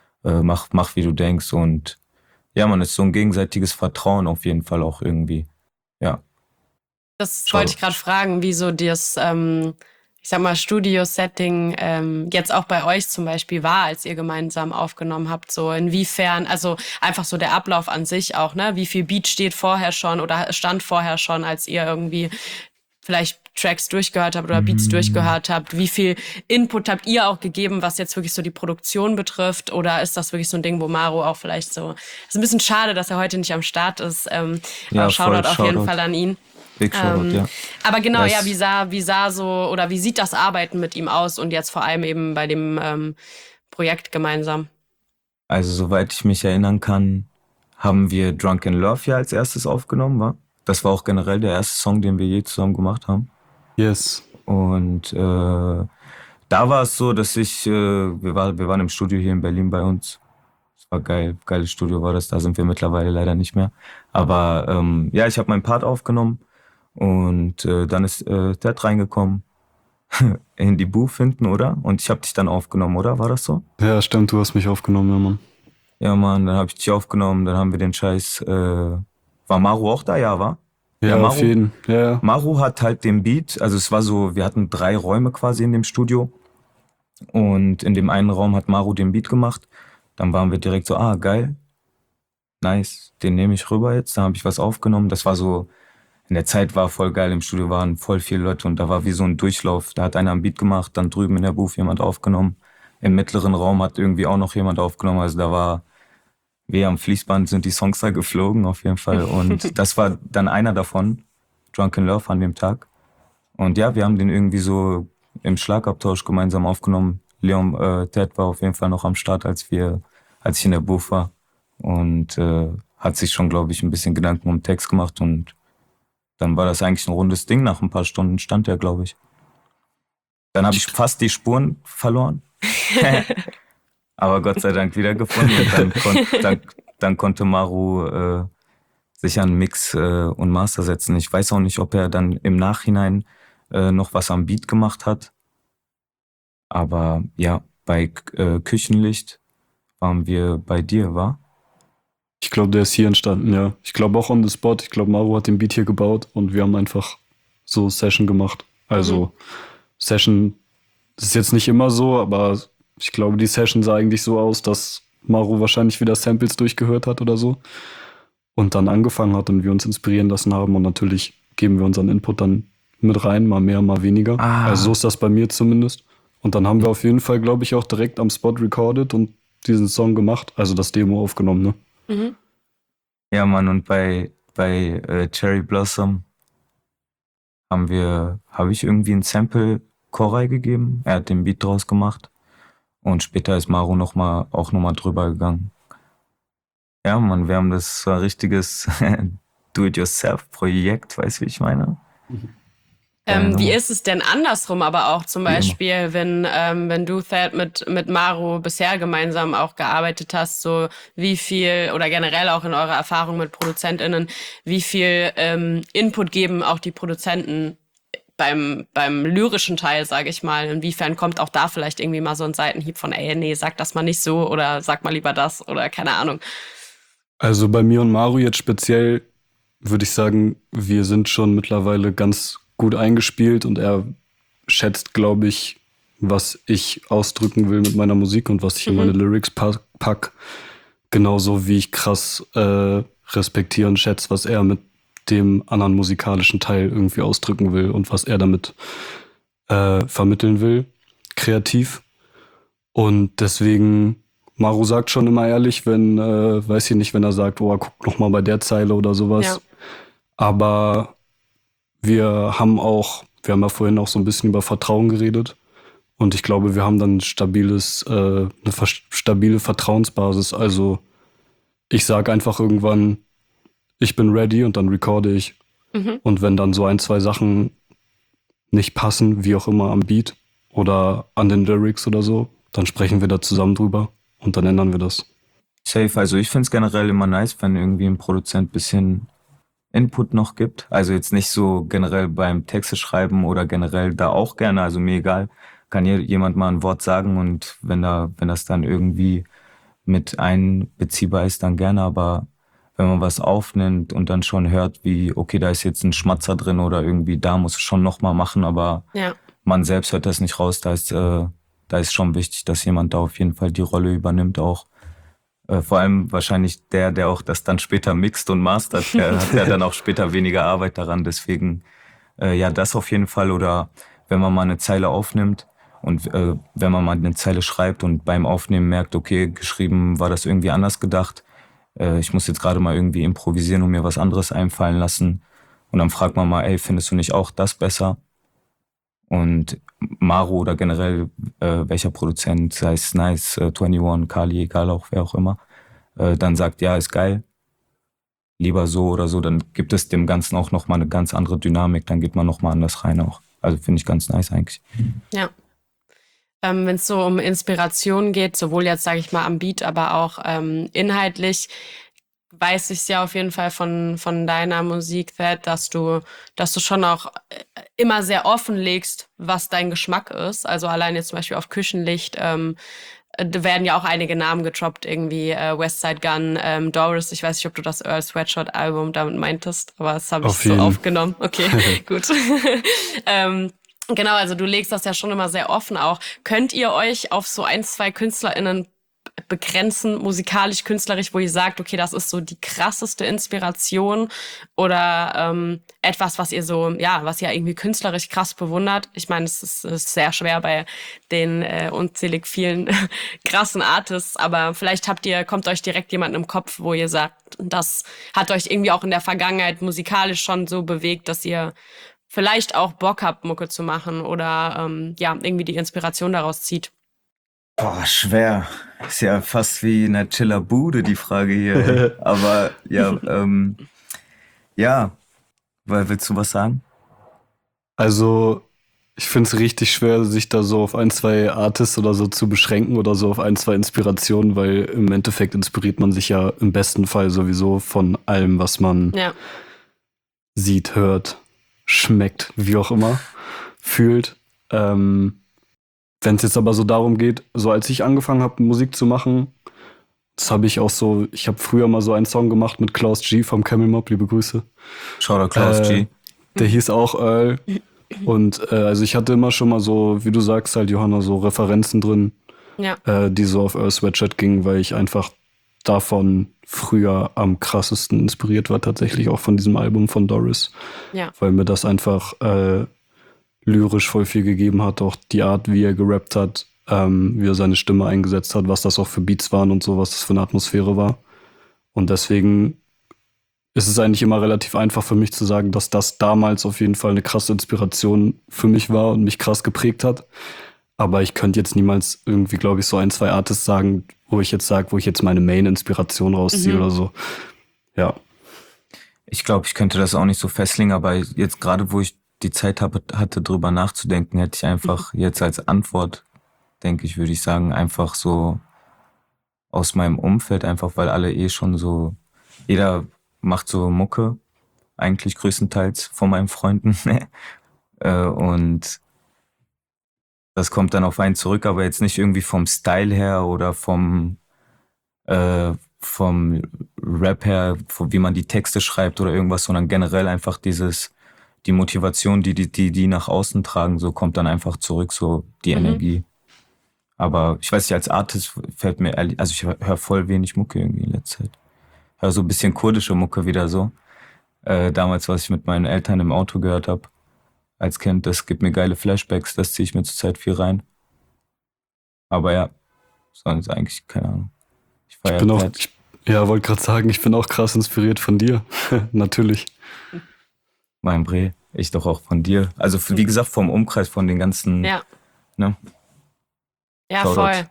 Mach wie du denkst und ja, man ist so ein gegenseitiges Vertrauen auf jeden Fall auch irgendwie. Ja. Das Schau. wollte ich gerade fragen, wie so das, ich sag mal, Studio-Setting jetzt auch bei euch zum Beispiel war, als ihr gemeinsam aufgenommen habt. So inwiefern, also einfach so der Ablauf an sich auch, ne? Wie viel Beat steht vorher schon oder stand vorher schon, als ihr irgendwie vielleicht Tracks durchgehört habt oder Beats durchgehört habt? Wie viel Input habt ihr auch gegeben, was jetzt wirklich so die Produktion betrifft? Oder ist das wirklich so ein Ding, wo Maro auch vielleicht so... Ist ein bisschen schade, dass er heute nicht am Start ist. Ja, aber Shoutout voll, auf jeden Shoutout. Fall an ihn. Big Shoutout, ja. Aber genau, Das- ja, wie sah so, oder wie sieht das Arbeiten mit ihm aus und jetzt vor allem eben bei dem Projekt gemeinsam? Also soweit ich mich erinnern kann, haben wir Drunk in Love ja als erstes aufgenommen, war? Das war auch generell der erste Song, den wir je zusammen gemacht haben. Yes. Und da war es so, dass wir waren im Studio hier in Berlin bei uns. Es war geil, geiles Studio war das, da sind wir mittlerweile leider nicht mehr. Aber ja, ich habe meinen Part aufgenommen und dann ist Ted reingekommen in die Booth hinten, oder? Und ich habe dich dann aufgenommen, oder? War das so? Ja, stimmt, du hast mich aufgenommen, ja, Mann. Ja, Mann, dann habe ich dich aufgenommen, dann haben wir den Scheiß. War Maru auch da? Ja, war? Ja, Maru, auf jeden. Ja, ja. Maru hat halt den Beat, also es war so, wir hatten 3 Räume quasi in dem Studio und in dem einen Raum hat Maru den Beat gemacht. Dann waren wir direkt so, geil, nice, den nehme ich rüber jetzt. Da habe ich was aufgenommen. Das war so, in der Zeit war voll geil, im Studio waren voll viele Leute und da war wie so ein Durchlauf. Da hat einer einen Beat gemacht, dann drüben in der Booth jemand aufgenommen. Im mittleren Raum hat irgendwie auch noch jemand aufgenommen. Also da war, wie am Fließband sind die Songs da geflogen auf jeden Fall. Und das war dann einer davon, Drunk in Love an dem Tag. Und ja, wir haben den irgendwie so im Schlagabtausch gemeinsam aufgenommen. Leon, Ted war auf jeden Fall noch am Start, als ich in der Booth war. Und hat sich schon, glaube ich, ein bisschen Gedanken um den Text gemacht. Und dann war das eigentlich ein rundes Ding. Nach ein paar Stunden stand er, glaube ich. Dann habe ich fast die Spuren verloren. Aber Gott sei Dank wiedergefunden. Und dann konnte Maru sich an Mix und Master setzen. Ich weiß auch nicht, ob er dann im Nachhinein noch was am Beat gemacht hat. Aber ja, bei Küchenlicht waren wir bei dir, wa? Ich glaube, der ist hier entstanden, ja. Ich glaube auch on the spot. Ich glaube, Maru hat den Beat hier gebaut und wir haben einfach so Session gemacht. Also Session, das ist jetzt nicht immer so, aber ich glaube, die Session sah eigentlich so aus, dass Maru wahrscheinlich wieder Samples durchgehört hat oder so und dann angefangen hat und wir uns inspirieren lassen haben und natürlich geben wir unseren Input dann mit rein, mal mehr, mal weniger. Also so ist das bei mir zumindest. Und dann haben wir auf jeden Fall, glaube ich, auch direkt am Spot recorded und diesen Song gemacht, also das Demo aufgenommen, ne? Mhm. Ja, Mann, und bei Cherry Blossom habe ich irgendwie ein Sample Koray gegeben. Er hat den Beat draus gemacht. Und später ist Maru auch nochmal drüber gegangen. Ja, Mann, wir haben das so ein richtiges Do-it-yourself-Projekt, weißt du, wie ich meine? Wie ist es denn andersrum aber auch zum Beispiel, wenn du, Thad, mit Maru bisher gemeinsam auch gearbeitet hast, so wie viel oder generell auch in eurer Erfahrung mit ProduzentInnen, wie viel Input geben auch die Produzenten beim lyrischen Teil, sage ich mal? Inwiefern kommt auch da vielleicht irgendwie mal so ein Seitenhieb von, ey, nee, sag das mal nicht so oder sag mal lieber das oder keine Ahnung. Also bei mir und Maru jetzt speziell würde ich sagen, wir sind schon mittlerweile ganz gut eingespielt und er schätzt, glaube ich, was ich ausdrücken will mit meiner Musik und was ich in meine Lyrics pack. Genauso wie ich krass respektiere und schätze, was er mit dem anderen musikalischen Teil irgendwie ausdrücken will und was er damit vermitteln will, kreativ. Und deswegen, Maru sagt schon immer ehrlich, wenn, weiß ich nicht, wenn er sagt, oh, guck noch mal bei der Zeile oder sowas. Ja. Aber wir haben ja vorhin auch so ein bisschen über Vertrauen geredet. Und ich glaube, wir haben dann eine stabile Vertrauensbasis. Also ich sage einfach irgendwann, ich bin ready und dann recorde ich. Und wenn dann so 1, 2 Sachen nicht passen, wie auch immer am Beat oder an den Lyrics oder so, dann sprechen wir da zusammen drüber und dann ändern wir das. Safe, also ich finde es generell immer nice, wenn irgendwie ein Produzent ein bisschen Input noch gibt. Also jetzt nicht so generell beim Texte schreiben oder generell da auch gerne, also mir egal, kann jemand mal ein Wort sagen und wenn das dann irgendwie mit einbeziehbar ist, dann gerne, aber wenn man was aufnimmt und dann schon hört, wie, okay, da ist jetzt ein Schmatzer drin oder irgendwie, da muss es schon nochmal machen, aber Ja. man selbst hört das nicht raus, da ist schon wichtig, dass jemand da auf jeden Fall die Rolle übernimmt auch. Vor allem wahrscheinlich der auch das dann später mixt und mastert, der hat ja dann auch später weniger Arbeit daran, deswegen ja, das auf jeden Fall. Oder wenn man mal eine Zeile aufnimmt und wenn man mal eine Zeile schreibt und beim Aufnehmen merkt, okay, geschrieben war das irgendwie anders gedacht, ich muss jetzt gerade mal irgendwie improvisieren und mir was anderes einfallen lassen und dann fragt man mal, ey, findest du nicht auch das besser? Und Maro oder generell welcher Produzent, sei es Nice, 21, Kali, egal auch, wer auch immer, dann sagt, ja, ist geil, lieber so oder so, dann gibt es dem Ganzen auch nochmal eine ganz andere Dynamik, dann geht man nochmal anders rein auch. Also finde ich ganz nice eigentlich. Ja. Wenn es so um Inspiration geht, sowohl jetzt, sage ich mal, am Beat, aber auch inhaltlich, weiß ich ja auf jeden Fall von deiner Musik, Thad, dass du schon auch immer sehr offen legst, was dein Geschmack ist. Also allein jetzt zum Beispiel auf Küchenlicht da werden ja auch einige Namen getroppt, irgendwie Westside Gun, Doris. Ich weiß nicht, ob du das Earl Sweatshirt Album damit meintest, aber das habe ich Auf so jeden. aufgenommen. Okay, gut. Genau, also du legst das ja schon immer sehr offen auch. Könnt ihr euch auf so 1, 2 KünstlerInnen begrenzen, musikalisch, künstlerisch, wo ihr sagt, okay, das ist so die krasseste Inspiration oder etwas, was ihr so, ja, was ihr irgendwie künstlerisch krass bewundert? Ich meine, es ist sehr schwer bei den unzählig vielen krassen Artists, aber vielleicht kommt euch direkt jemand im Kopf, wo ihr sagt, das hat euch irgendwie auch in der Vergangenheit musikalisch schon so bewegt, dass ihr vielleicht auch Bock habt, Mucke zu machen oder ja, irgendwie die Inspiration daraus zieht. Boah, schwer. Ist ja fast wie in einer Chiller-Bude, die Frage hier. Ey. Aber ja, ja, weil willst du was sagen? Also, ich finde es richtig schwer, sich da so auf 1, 2 Artists oder so zu beschränken oder so auf 1, 2 Inspirationen, weil im Endeffekt inspiriert man sich ja im besten Fall sowieso von allem, was man sieht, hört, schmeckt, wie auch immer, fühlt. Wenn es jetzt aber so darum geht, so als ich angefangen habe, Musik zu machen, das habe ich auch so, ich habe früher mal so einen Song gemacht mit Klaus G vom Camel Mob, liebe Grüße. Shoutout Klaus G. Der hieß auch Earl. Und also ich hatte immer schon mal so, wie du sagst halt, Johanna, so Referenzen drin, die so auf Earl Sweatshirt gingen, weil ich einfach davon früher am krassesten inspiriert war, tatsächlich auch von diesem Album von Doris. Ja. Weil mir das einfach lyrisch voll viel gegeben hat, auch die Art, wie er gerappt hat, wie er seine Stimme eingesetzt hat, was das auch für Beats waren und so, was das für eine Atmosphäre war. Und deswegen ist es eigentlich immer relativ einfach für mich zu sagen, dass das damals auf jeden Fall eine krasse Inspiration für mich war und mich krass geprägt hat. Aber ich könnte jetzt niemals irgendwie, glaube ich, so 1, 2 Artists sagen, wo ich jetzt meine Main-Inspiration rausziehe oder so. Ja. Ich glaube, ich könnte das auch nicht so festlegen, aber jetzt gerade, wo ich die Zeit hatte, drüber nachzudenken, hätte ich einfach jetzt als Antwort, denke ich, würde ich sagen, einfach so aus meinem Umfeld, einfach weil alle schon so, jeder macht so Mucke, eigentlich größtenteils von meinen Freunden. Und das kommt dann auf einen zurück, aber jetzt nicht irgendwie vom Style her oder vom Rap her, wie man die Texte schreibt oder irgendwas, sondern generell einfach die Motivation, die nach außen tragen, so kommt dann einfach zurück, so die Energie. Aber ich weiß nicht, als Artist fällt mir ehrlich, also ich höre voll wenig Mucke irgendwie in letzter Zeit. Höre so ein bisschen kurdische Mucke wieder so. Damals, was ich mit meinen Eltern im Auto gehört habe, als Kind, das gibt mir geile Flashbacks, das ziehe ich mir zurzeit viel rein. Aber ja, sonst eigentlich, keine Ahnung. Ich wollte gerade sagen, ich bin auch krass inspiriert von dir. Natürlich. Mein Bre. Ich doch auch von dir. Also wie gesagt, vom Umkreis, von den ganzen, Ja, ne? ja, Shoutouts. voll.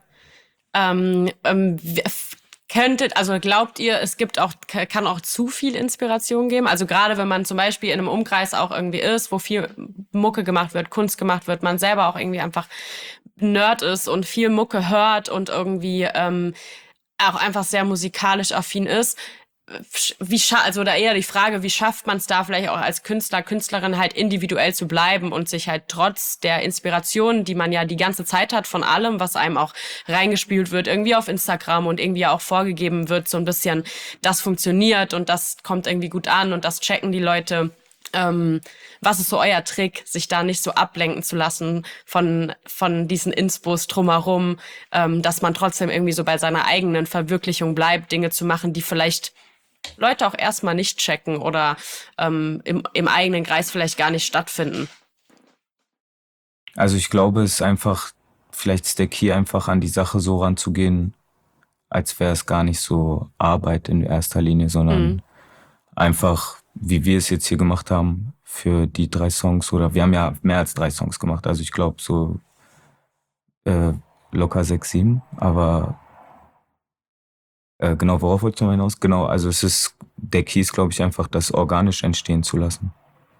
Könntet, also glaubt ihr, es gibt auch, kann auch zu viel Inspiration geben? Also gerade wenn man zum Beispiel in einem Umkreis auch irgendwie ist, wo viel Mucke gemacht wird, Kunst gemacht wird, man selber auch irgendwie einfach Nerd ist und viel Mucke hört und irgendwie auch einfach sehr musikalisch affin ist. Also da eher die Frage, wie schafft man es da vielleicht auch als Künstler, Künstlerin halt individuell zu bleiben und sich halt trotz der Inspiration, die man ja die ganze Zeit hat von allem, was einem auch reingespielt wird, irgendwie auf Instagram und irgendwie auch vorgegeben wird, so ein bisschen, das funktioniert und das kommt irgendwie gut an und das checken die Leute. Was ist so euer Trick, sich da nicht so ablenken zu lassen von diesen Inspos drumherum, dass man trotzdem irgendwie so bei seiner eigenen Verwirklichung bleibt, Dinge zu machen, die vielleicht Leute auch erstmal nicht checken oder im eigenen Kreis vielleicht gar nicht stattfinden. Also ich glaube, es ist einfach, vielleicht ist der Key einfach an die Sache so ranzugehen, als wäre es gar nicht so Arbeit in erster Linie, sondern einfach, wie wir es jetzt hier gemacht haben, für die 3 Songs, oder wir haben ja mehr als 3 Songs gemacht, also ich glaube so locker 6, 7, aber genau, worauf wolltest du noch hinaus? Genau, also es ist, der Key ist, glaube ich, einfach, das organisch entstehen zu lassen.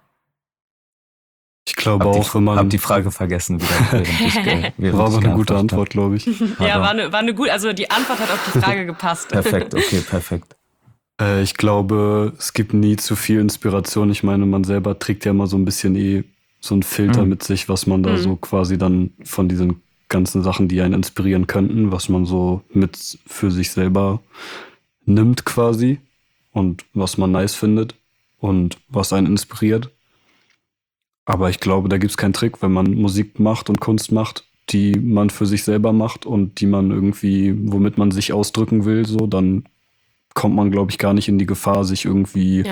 Ich glaube auch, wenn man... Hab die Frage vergessen wieder. War aber eine gute Antwort, glaube ich. Ja, war eine gute, also die Antwort hat auf die Frage gepasst. Perfekt, okay, perfekt. Ich glaube, es gibt nie zu viel Inspiration. Ich meine, man selber trägt ja immer so ein bisschen so einen Filter mit sich, was man da so quasi dann von diesen ganzen Sachen, die einen inspirieren könnten, was man so mit für sich selber nimmt quasi und was man nice findet und was einen inspiriert. Aber ich glaube, da gibt's keinen Trick, wenn man Musik macht und Kunst macht, die man für sich selber macht und die man irgendwie, womit man sich ausdrücken will, so, dann kommt man, glaube ich, gar nicht in die Gefahr, sich irgendwie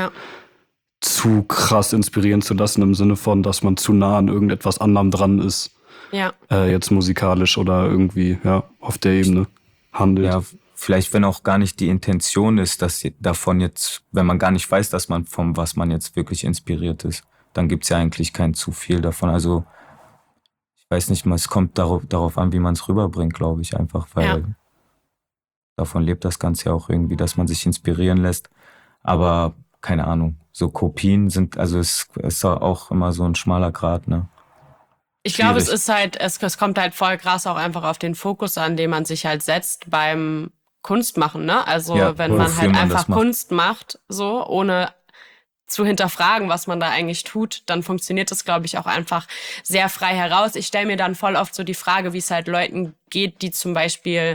zu krass inspirieren zu lassen, im Sinne von, dass man zu nah an irgendetwas anderem dran ist. Ja. Jetzt musikalisch oder irgendwie, auf der Ebene handelt. Ja, vielleicht, wenn auch gar nicht die Intention ist, dass davon jetzt, wenn man gar nicht weiß, dass man von was man jetzt wirklich inspiriert ist, dann gibt's ja eigentlich kein zu viel davon. Also, ich weiß nicht mal, es kommt darauf an, wie man es rüberbringt, glaube ich, einfach, weil davon lebt das Ganze ja auch irgendwie, dass man sich inspirieren lässt. Aber, keine Ahnung, so Kopien sind, also es ist auch immer so ein schmaler Grat, ne? Ich glaube, es ist halt, es kommt halt voll krass auch einfach auf den Fokus an, den man sich halt setzt beim Kunstmachen, ne? Also wenn man halt einfach Kunst macht, so, ohne zu hinterfragen, was man da eigentlich tut, dann funktioniert das, glaube ich, auch einfach sehr frei heraus. Ich stelle mir dann voll oft so die Frage, wie es halt Leuten geht, die zum Beispiel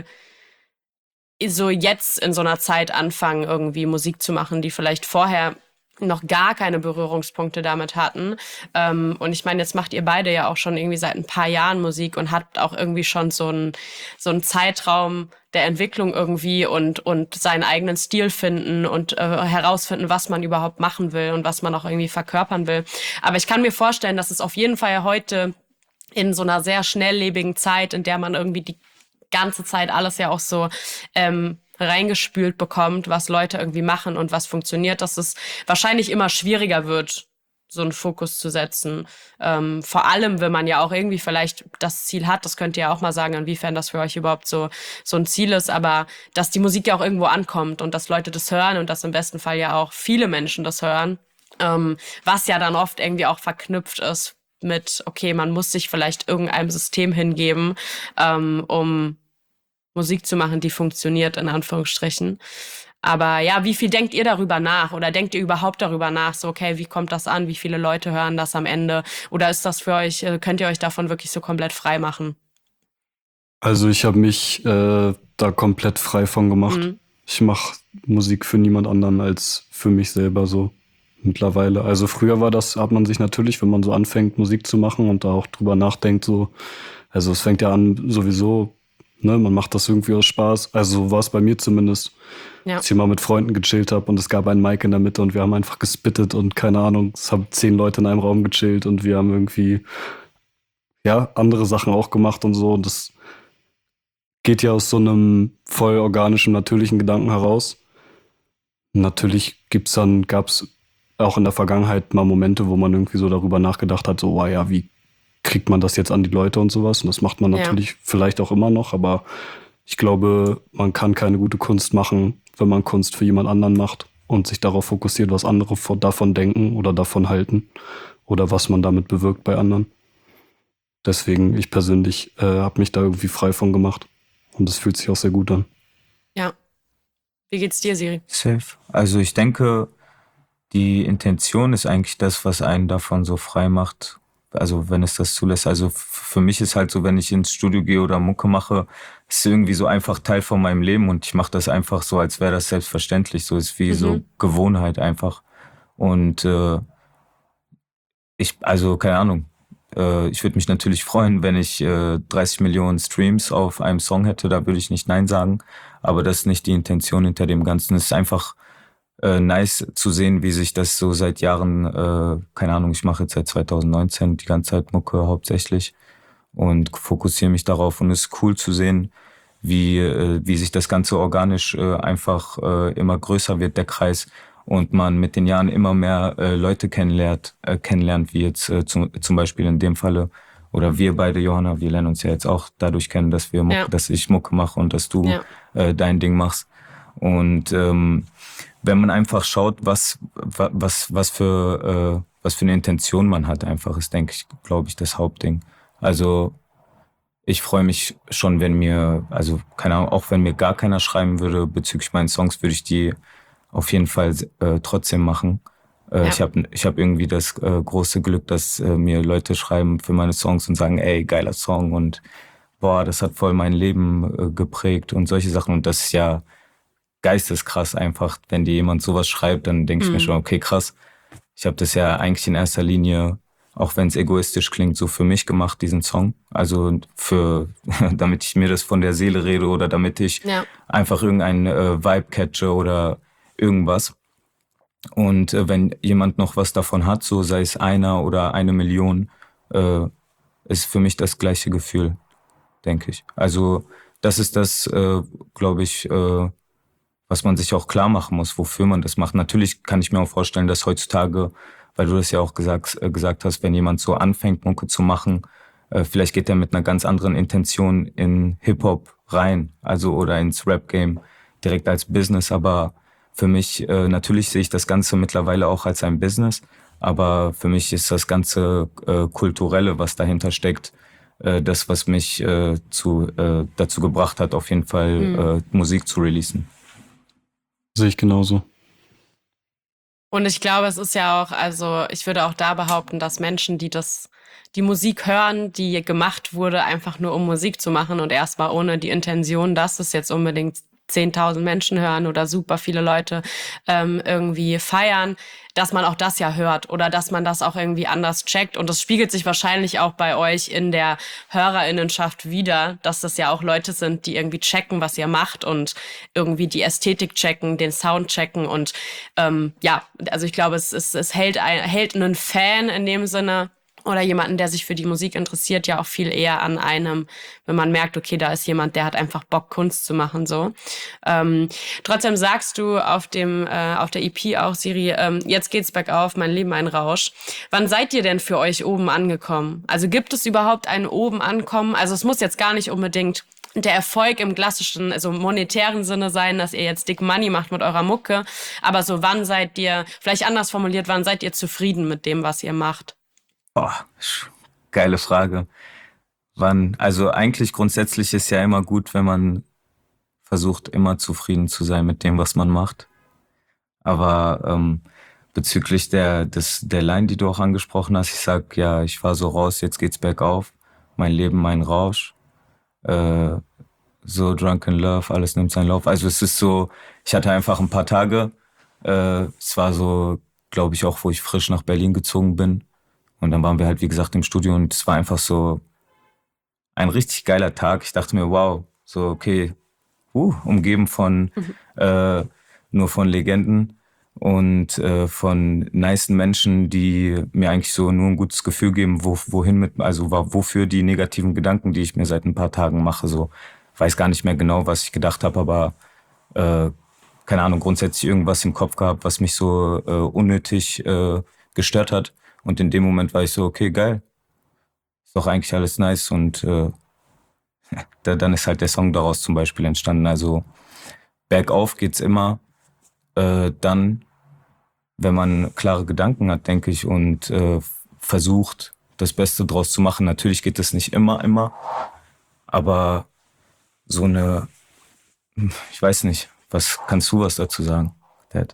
so jetzt in so einer Zeit anfangen, irgendwie Musik zu machen, die vielleicht vorher noch gar keine Berührungspunkte damit hatten. Und ich meine, jetzt macht ihr beide ja auch schon irgendwie seit ein paar Jahren Musik und habt auch irgendwie schon so einen Zeitraum der Entwicklung irgendwie und seinen eigenen Stil finden und herausfinden, was man überhaupt machen will und was man auch irgendwie verkörpern will. Aber ich kann mir vorstellen, dass es auf jeden Fall heute in so einer sehr schnelllebigen Zeit, in der man irgendwie die ganze Zeit alles ja auch so reingespült bekommt, was Leute irgendwie machen und was funktioniert, dass es wahrscheinlich immer schwieriger wird, so einen Fokus zu setzen. Vor allem, wenn man ja auch irgendwie vielleicht das Ziel hat, das könnt ihr ja auch mal sagen, inwiefern das für euch überhaupt so ein Ziel ist, aber dass die Musik ja auch irgendwo ankommt und dass Leute das hören und dass im besten Fall ja auch viele Menschen das hören, was ja dann oft irgendwie auch verknüpft ist mit, okay, man muss sich vielleicht irgendeinem System hingeben, um Musik zu machen, die funktioniert, in Anführungsstrichen. Aber ja, wie viel denkt ihr darüber nach? Oder denkt ihr überhaupt darüber nach? So, okay, wie kommt das an? Wie viele Leute hören das am Ende? Oder ist das für euch, könnt ihr euch davon wirklich so komplett frei machen? Also ich habe mich da komplett frei von gemacht. Ich mache Musik für niemand anderen als für mich selber so mittlerweile. Also früher hat man sich natürlich, wenn man so anfängt, Musik zu machen und da auch drüber nachdenkt, so, also es fängt ja an sowieso, ne, man macht das irgendwie aus Spaß. Also so war es bei mir zumindest. Ja. Als ich mal mit Freunden gechillt habe und es gab einen Mic in der Mitte und wir haben einfach gespittet und keine Ahnung, es haben 10 Leute in einem Raum gechillt und wir haben irgendwie, andere Sachen auch gemacht und so. Und das geht ja aus so einem voll organischen, natürlichen Gedanken heraus. Natürlich gab's auch in der Vergangenheit mal Momente, wo man irgendwie so darüber nachgedacht hat, so, ja, wie kriegt man das jetzt an die Leute und sowas? Und das macht man natürlich vielleicht auch immer noch, aber ich glaube, man kann keine gute Kunst machen, wenn man Kunst für jemand anderen macht und sich darauf fokussiert, was andere davon denken oder davon halten oder was man damit bewirkt bei anderen. Deswegen, ich persönlich habe mich da irgendwie frei von gemacht und es fühlt sich auch sehr gut an. Ja. Wie geht's dir, Siri? Safe. Also ich denke, die Intention ist eigentlich das, was einen davon so frei macht. Also wenn es das zulässt. Also für mich ist halt so, wenn ich ins Studio gehe oder Mucke mache, ist es irgendwie so einfach Teil von meinem Leben und ich mache das einfach so, als wäre das selbstverständlich. So ist wie so Gewohnheit einfach. Und also keine Ahnung. Ich würde mich natürlich freuen, wenn ich 30 Millionen Streams auf einem Song hätte, da würde ich nicht Nein sagen. Aber das ist nicht die Intention hinter dem Ganzen. Es ist einfach nice zu sehen, wie sich das so seit Jahren, keine Ahnung, ich mache jetzt seit 2019 die ganze Zeit Mucke hauptsächlich und fokussiere mich darauf. Und es ist cool zu sehen, wie sich das Ganze organisch einfach immer größer wird, der Kreis. Und man mit den Jahren immer mehr Leute kennenlernt, wie jetzt zum Beispiel in dem Falle. Oder wir beide, Johanna, wir lernen uns ja jetzt auch dadurch kennen, dass dass ich Mucke mache und dass du dein Ding machst. Und wenn man einfach schaut, was für eine Intention man hat, einfach ist, denke ich, glaube ich, das Hauptding. Also ich freue mich schon, wenn also keine Ahnung, auch wenn mir gar keiner schreiben würde bezüglich meinen Songs, würde ich die auf jeden Fall trotzdem machen. Ich hab irgendwie das große Glück, dass mir Leute schreiben für meine Songs und sagen, ey, geiler Song und boah, das hat voll mein Leben geprägt und solche Sachen. Und das ist ja geisteskrass einfach. Wenn dir jemand sowas schreibt, dann denke ich mir schon, okay, krass. Ich habe das ja eigentlich in erster Linie, auch wenn es egoistisch klingt, so für mich gemacht, diesen Song. Also damit ich mir das von der Seele rede oder damit ich einfach irgendeinen Vibe catche oder irgendwas. Und wenn jemand noch was davon hat, so sei es 1 oder 1 Million, ist für mich das gleiche Gefühl, denke ich. Also das ist das, glaube ich, was man sich auch klar machen muss, wofür man das macht. Natürlich kann ich mir auch vorstellen, dass heutzutage, weil du das ja auch gesagt hast, wenn jemand so anfängt, Mucke zu machen, vielleicht geht er mit einer ganz anderen Intention in Hip-Hop rein, also oder ins Rap-Game direkt als Business. Aber für mich, natürlich sehe ich das Ganze mittlerweile auch als ein Business, aber für mich ist das ganze Kulturelle, was dahinter steckt, das, was mich dazu gebracht hat, auf jeden Fall Musik zu releasen. Sehe ich genauso. Und ich glaube, es ist ja auch, also ich würde auch da behaupten, dass Menschen, die die Musik hören, die gemacht wurde, einfach nur um Musik zu machen und erstmal ohne die Intention, dass es jetzt unbedingt 10.000 Menschen hören oder super viele Leute irgendwie feiern, dass man auch das ja hört oder dass man das auch irgendwie anders checkt. Und das spiegelt sich wahrscheinlich auch bei euch in der HörerInnenschaft wieder, dass das ja auch Leute sind, die irgendwie checken, was ihr macht und irgendwie die Ästhetik checken, den Sound checken. Und also ich glaube, es hält einen Fan in dem Sinne oder jemanden, der sich für die Musik interessiert, ja auch viel eher an einem, wenn man merkt, okay, da ist jemand, der hat einfach Bock, Kunst zu machen, so. Trotzdem sagst du auf der EP auch, Siri, jetzt geht's bergauf, mein Leben ein Rausch. Wann seid ihr denn für euch oben angekommen? Also gibt es überhaupt ein oben ankommen? Also es muss jetzt gar nicht unbedingt der Erfolg im klassischen, also monetären Sinne sein, dass ihr jetzt Dick Money macht mit eurer Mucke. Aber so, wann seid ihr, vielleicht anders formuliert, wann seid ihr zufrieden mit dem, was ihr macht? Boah, geile Frage. Also eigentlich grundsätzlich ist ja immer gut, wenn man versucht, immer zufrieden zu sein mit dem, was man macht. Aber bezüglich der Line, die du auch angesprochen hast, ich sag, ja, ich fahr so raus, jetzt geht's bergauf, mein Leben, mein Rausch, so drunk in love, alles nimmt seinen Lauf. Also es ist so, ich hatte einfach ein paar Tage, es war so, glaube ich, auch, wo ich frisch nach Berlin gezogen bin. Und dann waren wir halt, wie gesagt, im Studio und es war einfach so ein richtig geiler Tag. Ich dachte mir, wow, so okay, umgeben von nur von Legenden und von nicen Menschen, die mir eigentlich so nur ein gutes Gefühl geben, wofür die negativen Gedanken, die ich mir seit ein paar Tagen mache, so weiß gar nicht mehr genau, was ich gedacht habe, aber keine Ahnung, grundsätzlich irgendwas im Kopf gehabt, was mich so unnötig gestört hat. Und in dem Moment war ich so, okay, geil. Ist doch eigentlich alles nice. Und dann ist halt der Song daraus zum Beispiel entstanden. Also bergauf geht's immer dann, wenn man klare Gedanken hat, denke ich, und versucht, das Beste draus zu machen. Natürlich geht es nicht immer, aber so eine, ich weiß nicht, kannst du was dazu sagen, Dad?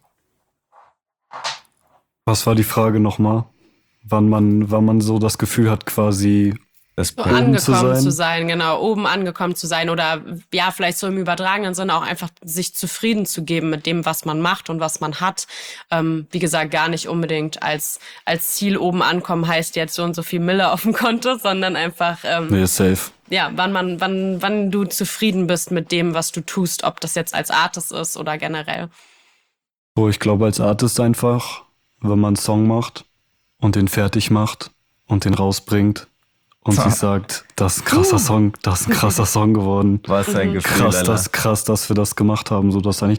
Was war die Frage nochmal? Wann man so das Gefühl hat, quasi Das So oben angekommen zu zu sein? sein, genau, oben angekommen zu sein oder ja, vielleicht so im übertragenen Sinne auch einfach sich zufrieden zu geben mit dem, was man macht und was man hat. Wie gesagt, gar nicht unbedingt als Ziel oben ankommen heißt jetzt so und so viel Mille auf dem Konto, sondern einfach, Nee, safe. ja, wann du zufrieden bist mit dem, was du tust, ob das jetzt als Artist ist oder generell. Ich glaube, als Artist einfach, wenn man einen Song macht und den fertig macht und den rausbringt und sich sagt, das ist ein krasser Song geworden. Was ein Gefühl, Krass, dass wir das gemacht haben. So, das ist eigentlich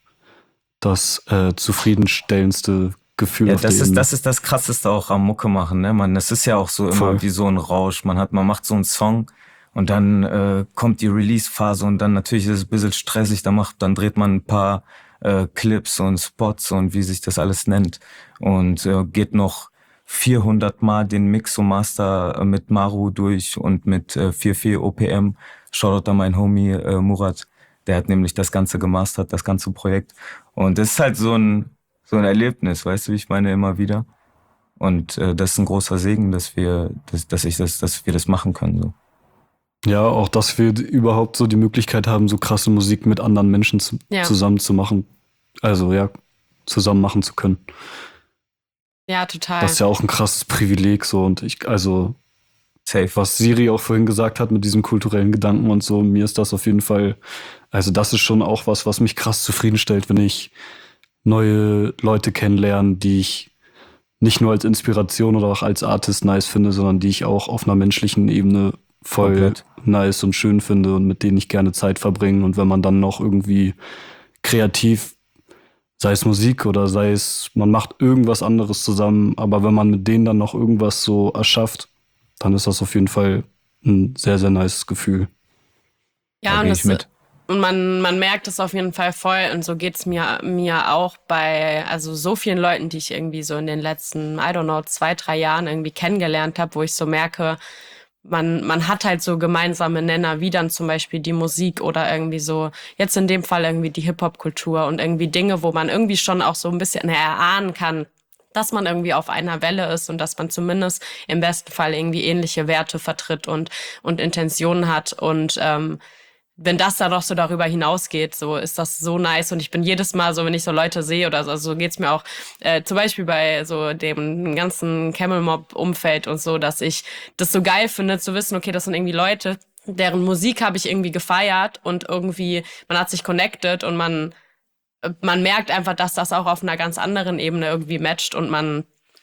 das zufriedenstellendste Gefühl Ja, auf der Ebene. das ist das Krasseste auch am Mucke machen, ne? Man, das ist ja auch so immer Voll. wie so ein Rausch. Man macht so einen Song und dann kommt die Release-Phase und dann natürlich ist es ein bisschen stressig. Dann dreht man ein paar Clips und Spots und wie sich das alles nennt und geht noch 400 Mal den Mix und Master mit Maru durch und mit 44 OPM. Shoutout an mein Homie Murat. Der hat nämlich das Ganze gemastert, das ganze Projekt. Und das ist halt so ein Erlebnis, weißt du, wie ich meine, immer wieder. Und das ist ein großer Segen, dass wir das machen können. So. Ja, auch, dass wir überhaupt so die Möglichkeit haben, so krasse Musik mit anderen Menschen Ja. zusammen zu machen. Also, ja, zusammen machen zu können. Ja, total. Das ist ja auch ein krasses Privileg, so. Und Safe. was Siri auch vorhin gesagt hat mit diesem kulturellen Gedanken und so, mir ist das auf jeden Fall, also das ist schon auch was mich krass zufriedenstellt, wenn ich neue Leute kennenlerne, die ich nicht nur als Inspiration oder auch als Artist nice finde, sondern die ich auch auf einer menschlichen Ebene voll Komplett. nice und schön finde und mit denen ich gerne Zeit verbringe. Und wenn man dann noch irgendwie kreativ, sei es Musik oder sei es, man macht irgendwas anderes zusammen, aber wenn man mit denen dann noch irgendwas so erschafft, dann ist das auf jeden Fall ein sehr, sehr nices Gefühl. Ja, Da und gehe ich mit. Und man merkt es auf jeden Fall voll und so geht's mir auch bei also so vielen Leuten, die ich irgendwie so in den letzten, I don't know, 2-3 Jahren irgendwie kennengelernt habe, wo ich so merke, man hat halt so gemeinsame Nenner, wie dann zum Beispiel die Musik oder irgendwie so, jetzt in dem Fall irgendwie die Hip-Hop-Kultur und irgendwie Dinge, wo man irgendwie schon auch so ein bisschen erahnen kann, dass man irgendwie auf einer Welle ist und dass man zumindest im besten Fall irgendwie ähnliche Werte vertritt und Intentionen hat und wenn das da doch so darüber hinausgeht, so ist das so nice. Und ich bin jedes Mal so, wenn ich so Leute sehe oder so, also so geht's mir auch zum Beispiel bei so dem ganzen Camel Mob-Umfeld und so, dass ich das so geil finde, zu wissen, okay, das sind irgendwie Leute, deren Musik habe ich irgendwie gefeiert und irgendwie, man hat sich connected und man merkt einfach, dass das auch auf einer ganz anderen Ebene irgendwie matcht und man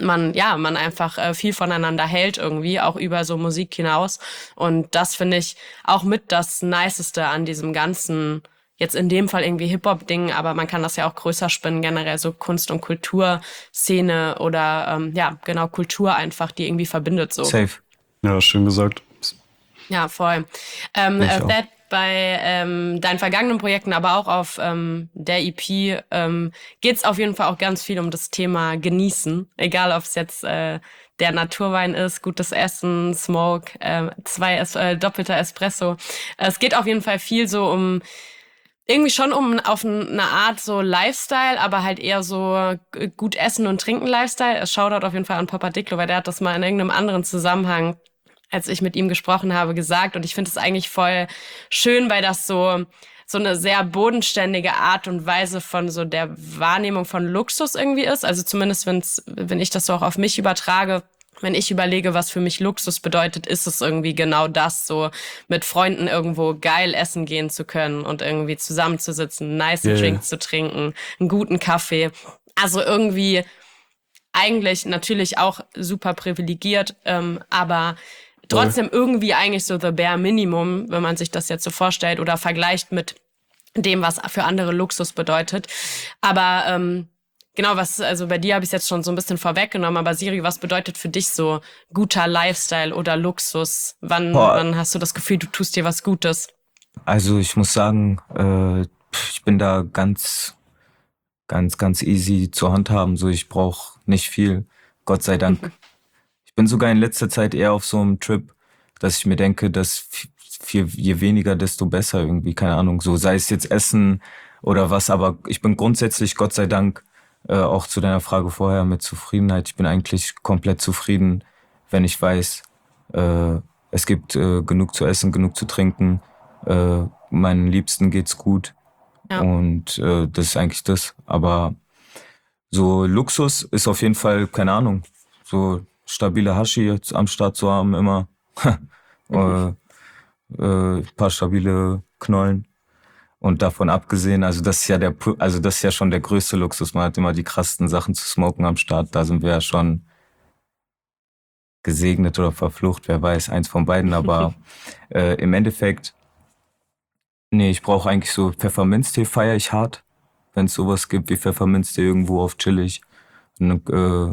einfach viel voneinander hält irgendwie, auch über so Musik hinaus. Und das finde ich auch mit das Niceste an diesem ganzen, jetzt in dem Fall irgendwie Hip-Hop-Ding, aber man kann das ja auch größer spinnen, generell so Kunst- und Kulturszene oder genau, Kultur einfach, die irgendwie verbindet so. Safe. Ja, schön gesagt. Ja, voll. Ich auch. That bei deinen vergangenen Projekten, aber auch auf der EP geht's auf jeden Fall auch ganz viel um das Thema Genießen. Egal, ob es jetzt der Naturwein ist, gutes Essen, Smoke, doppelter Espresso. Es geht auf jeden Fall viel so um irgendwie schon auf eine Art so Lifestyle, aber halt eher so gut essen und trinken Lifestyle. Shoutout auf jeden Fall an Papa Diclo, weil der hat das mal in irgendeinem anderen Zusammenhang, als ich mit ihm gesprochen habe, gesagt. Und ich finde es eigentlich voll schön, weil das so eine sehr bodenständige Art und Weise von so der Wahrnehmung von Luxus irgendwie ist. Also zumindest, wenn ich das so auch auf mich übertrage, wenn ich überlege, was für mich Luxus bedeutet, ist es irgendwie genau das, so mit Freunden irgendwo geil essen gehen zu können und irgendwie zusammenzusitzen, einen nice Drink zu trinken, einen guten Kaffee. Also irgendwie eigentlich natürlich auch super privilegiert, aber trotzdem irgendwie eigentlich so the bare minimum, wenn man sich das jetzt so vorstellt oder vergleicht mit dem, was für andere Luxus bedeutet. Aber genau, also bei dir habe ich es jetzt schon so ein bisschen vorweggenommen, aber Siri, was bedeutet für dich so guter Lifestyle oder Luxus? Wann hast du das Gefühl, du tust dir was Gutes? Also ich muss sagen, ich bin da ganz easy zu handhaben. So, ich brauche nicht viel, Gott sei Dank. Ich bin sogar in letzter Zeit eher auf so einem Trip, dass ich mir denke, dass je weniger, desto besser irgendwie, keine Ahnung, so sei es jetzt Essen oder was, aber ich bin grundsätzlich, Gott sei Dank, auch zu deiner Frage vorher mit Zufriedenheit, ich bin eigentlich komplett zufrieden, wenn ich weiß, es gibt genug zu essen, genug zu trinken, meinen Liebsten geht's gut Ja. und das ist eigentlich das, aber so Luxus ist auf jeden Fall, keine Ahnung, so stabile Hashi jetzt am Start zu haben immer, paar stabile Knollen. Und davon abgesehen, also das ist ja schon der größte Luxus. Man hat immer die krassesten Sachen zu smoken am Start. Da sind wir ja schon gesegnet oder verflucht, wer weiß, eins von beiden. Aber im Endeffekt, nee, ich brauche eigentlich so Pfefferminztee, feiere ich hart. Wenn es sowas gibt wie Pfefferminztee irgendwo auf chillig. Und,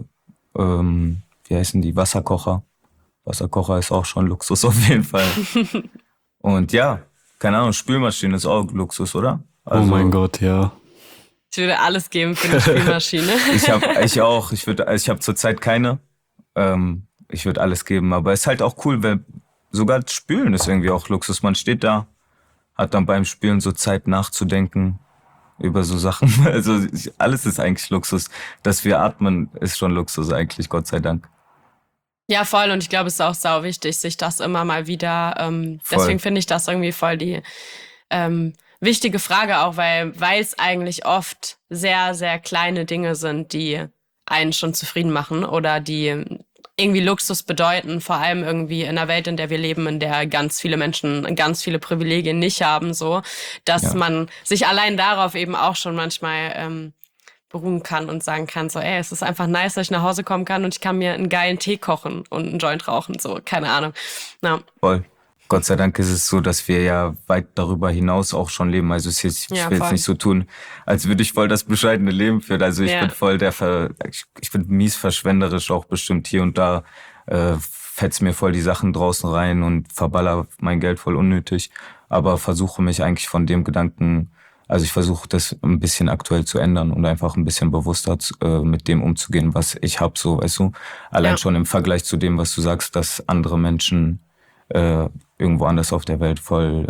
wie heißen die? Wasserkocher. Wasserkocher ist auch schon Luxus auf jeden Fall. Und ja, keine Ahnung, Spülmaschine ist auch Luxus, oder? Also, oh mein Gott, ja. Ich würde alles geben für eine Spülmaschine. Ich auch. Ich habe zurzeit keine. Ich würde alles geben. Aber es ist halt auch cool, weil sogar Spülen ist irgendwie auch Luxus. Man steht da, hat dann beim Spülen so Zeit nachzudenken über so Sachen. Also alles ist eigentlich Luxus. Dass wir atmen, ist schon Luxus eigentlich, Gott sei Dank. Ja, voll. Und ich glaube, es ist auch sau wichtig, sich das immer mal wieder, deswegen finde ich das irgendwie voll die wichtige Frage auch, weil es eigentlich oft sehr, sehr kleine Dinge sind, die einen schon zufrieden machen oder die irgendwie Luxus bedeuten, vor allem irgendwie in einer Welt, in der wir leben, in der ganz viele Menschen ganz viele Privilegien nicht haben, so, dass man sich allein darauf eben auch schon manchmal beruhen kann und sagen kann, so, es ist einfach nice, dass ich nach Hause kommen kann und ich kann mir einen geilen Tee kochen und einen Joint rauchen, so, keine Ahnung. Ja. Voll. Gott sei Dank ist es so, dass wir ja weit darüber hinaus auch schon leben. Also ich will jetzt nicht so tun, als würde ich voll das bescheidene Leben führen. Also ich bin voll ich bin mies verschwenderisch auch bestimmt hier und da, fetz mir voll die Sachen draußen rein und verballer mein Geld voll unnötig. Aber versuche mich eigentlich von dem Gedanken, also ich versuche das ein bisschen aktuell zu ändern und einfach ein bisschen bewusster mit dem umzugehen, was ich hab, so, weißt du. Allein schon im Vergleich zu dem, was du sagst, dass andere Menschen irgendwo anders auf der Welt voll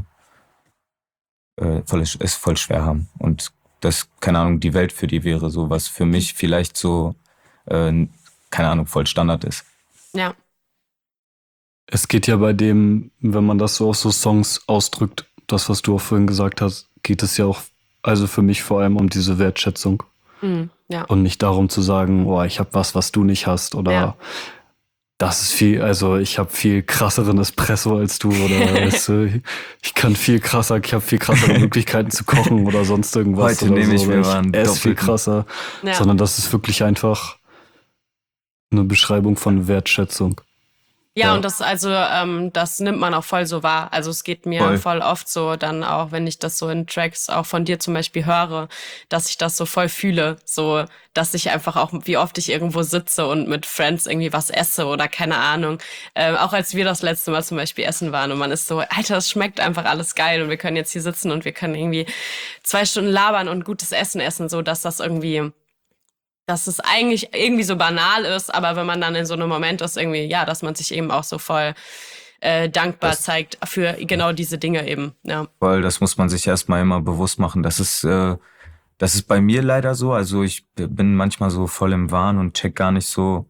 schwer haben. Und das, keine Ahnung, die Welt für die wäre so, was für mich vielleicht so, keine Ahnung, voll Standard ist. Ja. Es geht ja bei dem, wenn man das so aus so Songs ausdrückt, das, was du auch vorhin gesagt hast, geht es ja auch, also für mich vor allem um diese Wertschätzung. Ja. Und nicht darum zu sagen, oh, ich habe was du nicht hast oder das ist viel, also ich habe viel krasseren Espresso als du oder weißt du, ich habe viel krassere Möglichkeiten zu kochen oder sonst irgendwas. Heute nehme ich mir mal einen ist viel krasser, sondern das ist wirklich einfach eine Beschreibung von Wertschätzung. Ja, und das nimmt man auch voll so wahr. Also es geht mir voll oft so, dann auch, wenn ich das so in Tracks auch von dir zum Beispiel höre, dass ich das so voll fühle, so, dass ich einfach auch, wie oft ich irgendwo sitze und mit Friends irgendwie was esse oder keine Ahnung. Auch als wir das letzte Mal zum Beispiel essen waren und man ist so, Alter, das schmeckt einfach alles geil und wir können jetzt hier sitzen und wir können irgendwie 2 Stunden labern und gutes Essen essen, so, dass es eigentlich irgendwie so banal ist, aber wenn man dann in so einem Moment ist, irgendwie, ja, dass man sich eben auch so voll dankbar zeigt für genau diese Dinge eben. Ja. Voll, das muss man sich erstmal immer bewusst machen. Das ist bei mir leider so. Also ich bin manchmal so voll im Wahn und check gar nicht so,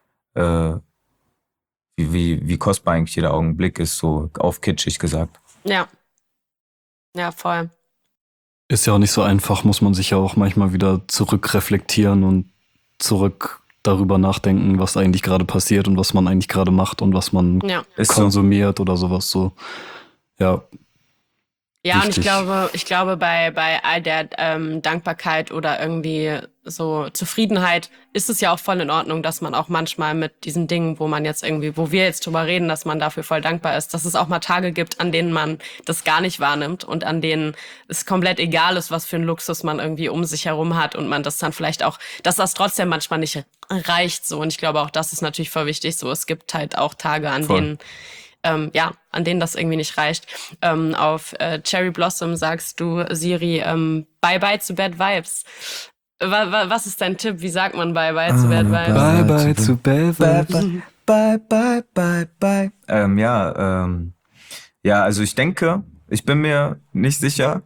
wie kostbar eigentlich jeder Augenblick ist, so auf kitschig gesagt. Ja. Ja, voll. Ist ja auch nicht so einfach, muss man sich ja auch manchmal wieder zurückreflektieren und zurück darüber nachdenken, was eigentlich gerade passiert und was man eigentlich gerade macht und was man konsumiert oder sowas so. Ja. Ja, und wichtig. ich glaube, bei all der Dankbarkeit oder irgendwie so Zufriedenheit ist es ja auch voll in Ordnung, dass man auch manchmal mit diesen Dingen, wo wir jetzt drüber reden, dass man dafür voll dankbar ist, dass es auch mal Tage gibt, an denen man das gar nicht wahrnimmt und an denen es komplett egal ist, was für ein Luxus man irgendwie um sich herum hat und man das dann vielleicht auch, dass das trotzdem manchmal nicht reicht so. Und ich glaube auch, das ist natürlich voll wichtig so. Es gibt halt auch Tage, an Voll. denen an denen das irgendwie nicht reicht. Auf Cherry Blossom sagst du, Siri, bye bye zu Bad Vibes. Was ist dein Tipp? Wie sagt man bye bye zu Bad Vibes? Bye bye zu Bad Vibes. Bye. Ja, also ich denke, ich bin mir nicht sicher,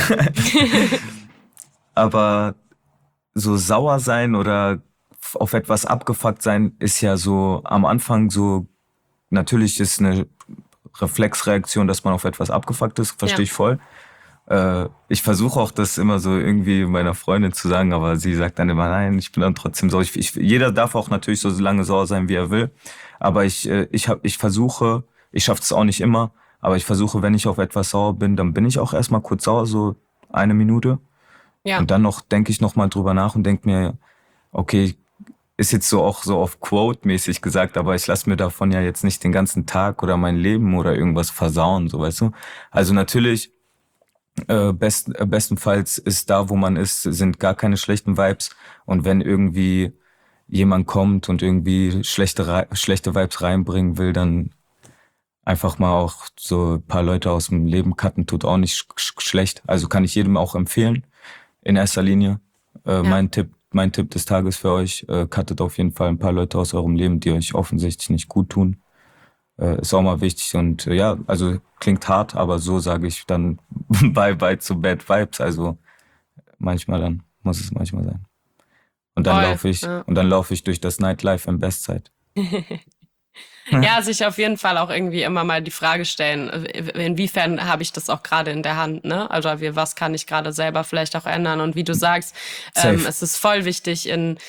aber so sauer sein oder auf etwas abgefuckt sein ist ja so am Anfang so, natürlich ist eine Reflexreaktion, dass man auf etwas abgefuckt ist, verstehe ich voll. Ich versuche auch das immer so irgendwie meiner Freundin zu sagen, aber sie sagt dann immer, nein, ich bin dann trotzdem sauer. Jeder darf auch natürlich so lange sauer sein, wie er will, aber ich versuche, ich schaffe es auch nicht immer, aber ich versuche, wenn ich auf etwas sauer bin, dann bin ich auch erstmal kurz sauer, so 1 Minute. Ja, Und dann denke ich noch mal drüber nach und denke mir, okay, ist jetzt so auch so auf Quote-mäßig gesagt, aber ich lasse mir davon ja jetzt nicht den ganzen Tag oder mein Leben oder irgendwas versauen, so weißt du. Also natürlich, bestenfalls ist da, wo man ist, sind gar keine schlechten Vibes. Und wenn irgendwie jemand kommt und irgendwie schlechte Vibes reinbringen will, dann einfach mal auch so ein paar Leute aus dem Leben cutten, tut auch nicht schlecht. Also kann ich jedem auch empfehlen, in erster Linie. Mein Tipp des Tages für euch, cuttet auf jeden Fall ein paar Leute aus eurem Leben, die euch offensichtlich nicht gut tun. Ist auch mal wichtig und ja, also klingt hart, aber so sage ich dann bye bye zu Bad Vibes. Also manchmal dann, muss es manchmal sein. Und dann voll. Ja. laufe ich durch das Nightlife in Bestzeit. Ja, sich auf jeden Fall auch irgendwie immer mal die Frage stellen, inwiefern habe ich das auch gerade in der Hand, ne? Also was kann ich gerade selber vielleicht auch ändern? Und wie du sagst, Safe. es ist voll wichtig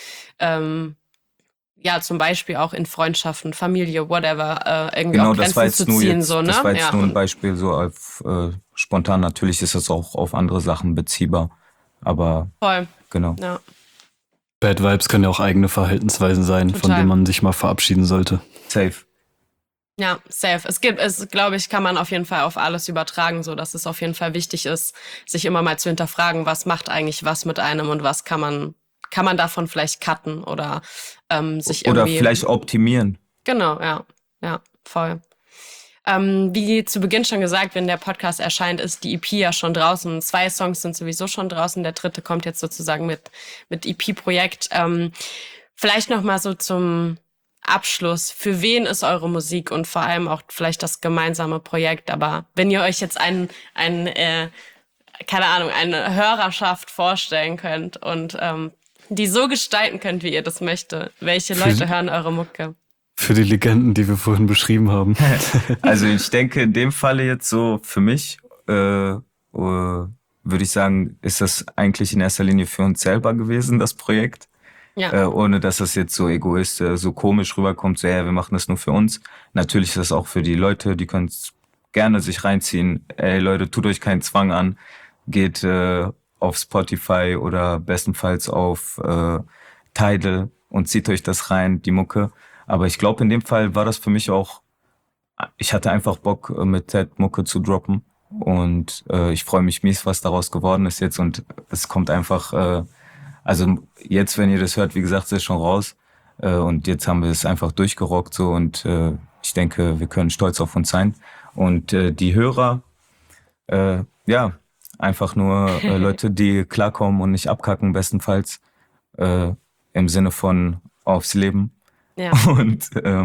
zum Beispiel auch in Freundschaften, Familie, whatever, irgendwie Genau, auch Grenzen zu ziehen, so, ne? das war jetzt nur ein und, Beispiel so auf spontan. Natürlich ist das auch auf andere Sachen beziehbar, aber voll, genau. ja. Bad Vibes können ja auch eigene Verhaltensweisen sein, von Total. denen man sich mal verabschieden sollte. Safe. Ja, safe. Glaube ich, kann man auf jeden Fall auf alles übertragen, so dass es auf jeden Fall wichtig ist, sich immer mal zu hinterfragen, was macht eigentlich was mit einem und was kann man davon vielleicht cutten oder sich Oder irgendwie. vielleicht optimieren. Genau, ja, voll. Wie zu Beginn schon gesagt, wenn der Podcast erscheint, ist die EP ja schon draußen. 2 Songs sind sowieso schon draußen. Der 3. kommt jetzt sozusagen mit EP-Projekt. Vielleicht noch mal so zum Abschluss. Für wen ist eure Musik und vor allem auch vielleicht das gemeinsame Projekt? Aber wenn ihr euch jetzt keine Ahnung, eine Hörerschaft vorstellen könnt und die so gestalten könnt, wie ihr das möchtet, welche Leute hören eure Mucke? Für die Legenden, die wir vorhin beschrieben haben. Also ich denke, in dem Falle jetzt so für mich, würde ich sagen, ist das eigentlich in erster Linie für uns selber gewesen, das Projekt. Ja, Ohne dass das jetzt so so komisch rüberkommt, so ja, wir machen das nur für uns. Natürlich ist das auch für die Leute, die können es gerne sich reinziehen. Ey Leute, tut euch keinen Zwang an. Geht auf Spotify oder bestenfalls auf Tidal und zieht euch das rein, die Mucke. Aber ich glaube, in dem Fall war das für mich auch, ich hatte einfach Bock, mit Ted Mucke zu droppen. Und ich freue mich mies, was daraus geworden ist jetzt. Und es kommt einfach, also jetzt, wenn ihr das hört, wie gesagt, ist es schon raus. Und jetzt haben wir es einfach durchgerockt so. Und ich denke, wir können stolz auf uns sein. Und die Hörer, ja, einfach nur Leute, die klarkommen und nicht abkacken, bestenfalls. Im Sinne von aufs Leben. ja. Und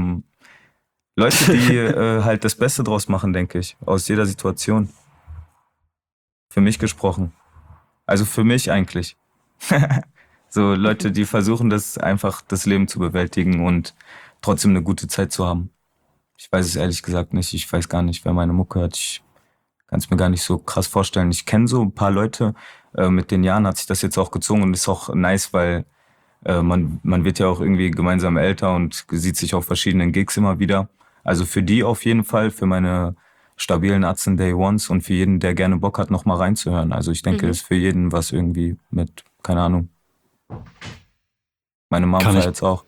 Leute, die halt das Beste draus machen, denke ich, aus jeder Situation. Für mich gesprochen. Also für mich eigentlich. So Leute, die versuchen, das Leben zu bewältigen und trotzdem eine gute Zeit zu haben. Ich weiß es ehrlich gesagt nicht. Ich weiß gar nicht, wer meine Mucke hört. Ich kann es mir gar nicht so krass vorstellen. Ich kenne so ein paar Leute, mit den Jahren hat sich das jetzt auch gezogen und ist auch nice, weil man wird ja auch irgendwie gemeinsam älter und sieht sich auf verschiedenen Gigs immer wieder. Also für die auf jeden Fall, für meine stabilen Atzen Day Ones und für jeden, der gerne Bock hat, nochmal reinzuhören. Also ich denke, das ist für jeden was irgendwie mit, keine Ahnung. Meine Mom feiert's auch.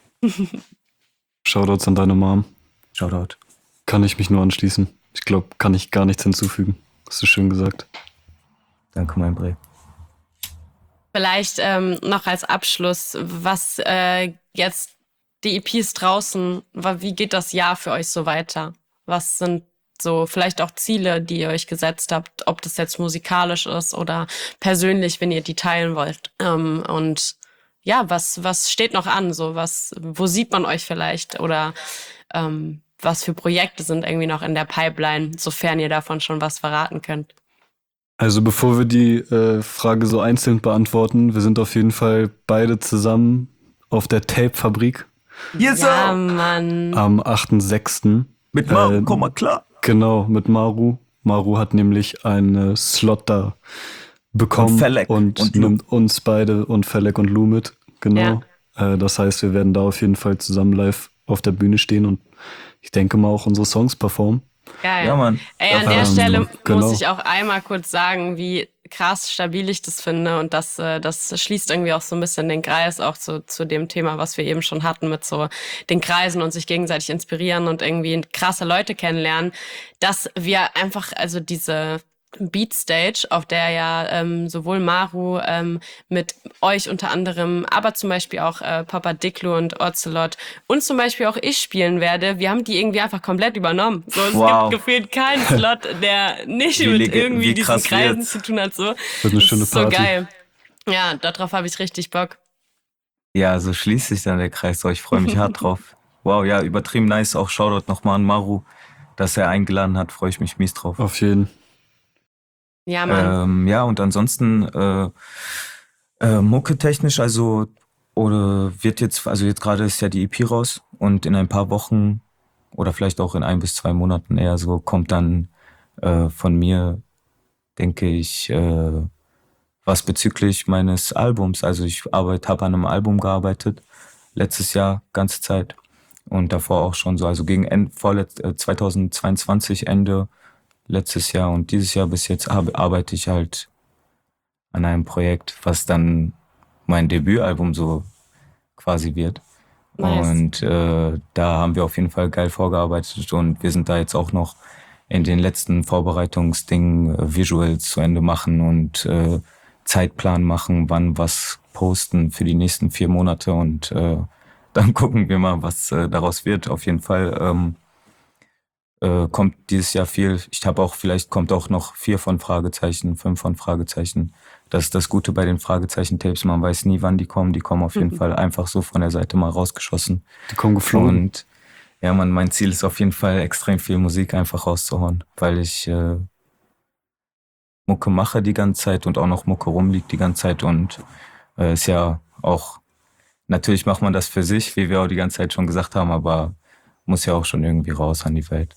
Shoutouts an deine Mom. Shoutout. Kann ich mich nur anschließen. Ich glaube, kann ich gar nichts hinzufügen. Hast du schön gesagt. Danke, mein Bre. Vielleicht noch als Abschluss, was jetzt die EP ist draußen, wie geht das Jahr für euch so weiter? Was sind so vielleicht auch Ziele, die ihr euch gesetzt habt, ob das jetzt musikalisch ist oder persönlich, wenn ihr die teilen wollt? Und ja, was steht noch an? So wo sieht man euch vielleicht? Oder was für Projekte sind irgendwie noch in der Pipeline, sofern ihr davon schon was verraten könnt? Also bevor wir die Frage so einzeln beantworten, wir sind auf jeden Fall beide zusammen auf der Tape-Fabrik Ja, Mann. am 8.6. Mit Maru, komm mal klar. Genau, mit Maru. Maru hat nämlich einen Slot da bekommen Und Felek und Lou. nimmt uns beide und Felek und Lou mit. Genau. Das heißt, wir werden da auf jeden Fall zusammen live auf der Bühne stehen und ich denke mal auch unsere Songs performen. Geil. Ja, Mann. Ey, an der Stelle genau. muss ich auch einmal kurz sagen, wie krass stabil ich das finde und das schließt irgendwie auch so ein bisschen den Kreis auch zu dem Thema, was wir eben schon hatten mit so den Kreisen und sich gegenseitig inspirieren und irgendwie krasse Leute kennenlernen, dass wir einfach, also diese Beatstage, auf der ja sowohl Maru mit euch unter anderem, aber zum Beispiel auch Papa Diclo und Ocelot und zum Beispiel auch ich spielen werde. Wir haben die irgendwie einfach komplett übernommen. So, es gibt gefühlt keinen Slot, der nicht mit irgendwie diesen Kreisen zu tun hat. So. Das wird eine schöne ist so Party. geil. Ja, darauf habe ich richtig Bock. Ja, so schließt sich dann der Kreis. So, ich freue mich hart drauf. Wow, ja, übertrieben nice. Auch Shoutout nochmal an Maru, dass er eingeladen hat. Freue ich mich mies drauf. Auf jeden. Ja, Mann. Ja, und ansonsten mucke-technisch, also jetzt gerade ist ja die EP raus und in ein paar Wochen oder vielleicht auch in 1 bis 2 Monaten eher so kommt dann von mir, denke ich, was bezüglich meines Albums. Also ich habe an einem Album gearbeitet, letztes Jahr, ganze Zeit und davor auch schon so, also gegen 2022 Ende letztes Jahr und dieses Jahr bis jetzt arbeite ich halt an einem Projekt, was dann mein Debütalbum so quasi wird. Nice. Und da haben wir auf jeden Fall geil vorgearbeitet und wir sind da jetzt auch noch in den letzten Vorbereitungsdingen Visuals zu Ende machen und Zeitplan machen, wann was posten für die nächsten 4 Monate und dann gucken wir mal, was daraus wird. Auf jeden Fall kommt dieses Jahr viel. Vielleicht kommt auch noch 4 von Fragezeichen, 5 von Fragezeichen. Das ist das Gute bei den Fragezeichen-Tapes. Man weiß nie, wann die kommen. Die kommen auf jeden Fall einfach so von der Seite mal rausgeschossen. Die kommen geflogen. Und ja, mein Ziel ist auf jeden Fall, extrem viel Musik einfach rauszuhauen, weil ich Mucke mache die ganze Zeit und auch noch Mucke rumliegt die ganze Zeit und ist ja auch, natürlich macht man das für sich, wie wir auch die ganze Zeit schon gesagt haben, aber muss ja auch schon irgendwie raus an die Welt.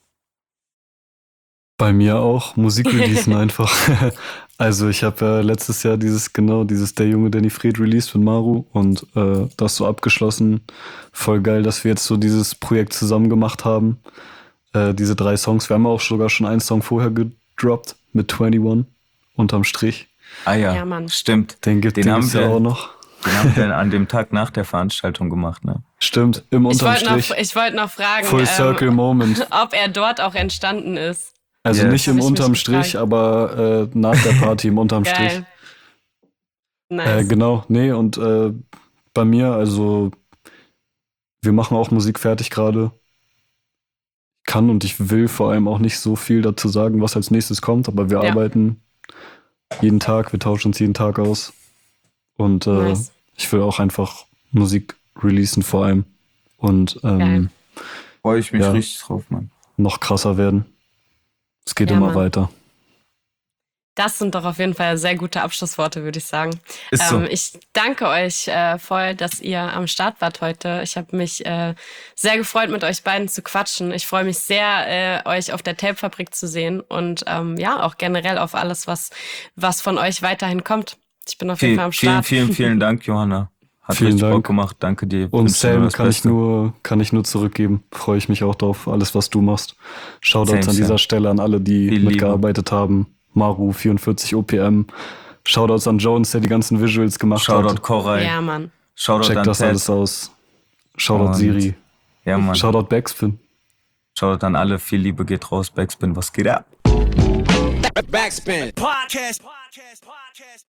Bei mir auch, Musik releasen einfach. Also ich habe ja letztes Jahr dieses Der Junge, der nie friert released mit Maru und das so abgeschlossen. Voll geil, dass wir jetzt so dieses Projekt zusammen gemacht haben. Diese 3 Songs, wir haben auch sogar schon einen Song vorher gedroppt mit 21 unterm Strich. Ah ja, Ja, Mann. stimmt. Den gibt's ja auch noch. Den haben wir an dem Tag nach der Veranstaltung gemacht, ne? Stimmt, im unterm Strich. Ich wollte noch fragen, Full Circle Moment. ob er dort auch entstanden ist. Also Yes. nicht im Hab ich mich unterm gefragt. Strich, aber nach der Party im unterm Strich. Geil. Nice. Genau, nee, und bei mir, also wir machen auch Musik fertig gerade. Ich kann und ich will vor allem auch nicht so viel dazu sagen, was als nächstes kommt, aber wir Ja. arbeiten jeden Tag, wir tauschen uns jeden Tag aus. Und Nice. ich will auch einfach Musik releasen vor allem. Und Geil. Freue ich mich Ja. richtig drauf, Mann. noch krasser werden. Es geht Ja, immer Mann. weiter. Das sind doch auf jeden Fall sehr gute Abschlussworte, würde ich sagen. Ist so. Ich danke euch voll, dass ihr am Start wart heute. Ich habe mich sehr gefreut, mit euch beiden zu quatschen. Ich freue mich sehr, euch auf der Tape-Fabrik zu sehen und ja, auch generell auf alles, was von euch weiterhin kommt. Ich bin auf jeden Fall am Start. Vielen Dank, Johanna. Hat Vielen richtig Bock Dank. gemacht. Danke dir. Und Wünsche dir nur Sam das Beste. kann ich nur zurückgeben. Freue ich mich auch drauf, alles, was du machst. Shoutouts Same, an dieser same. Stelle an alle, die Viel Liebe. mitgearbeitet haben. Maru, 44 OPM. Shoutouts an Jones, der die ganzen Visuals gemacht Shoutout hat. Koray. Ja, Mann. Shoutout Checkt an das Pat. alles aus. Shoutout Und- Siri. Ja, Mann. Shoutout Backspin. Shoutout an alle. Viel Liebe geht raus. Backspin, was geht ab? Backspin. Podcast.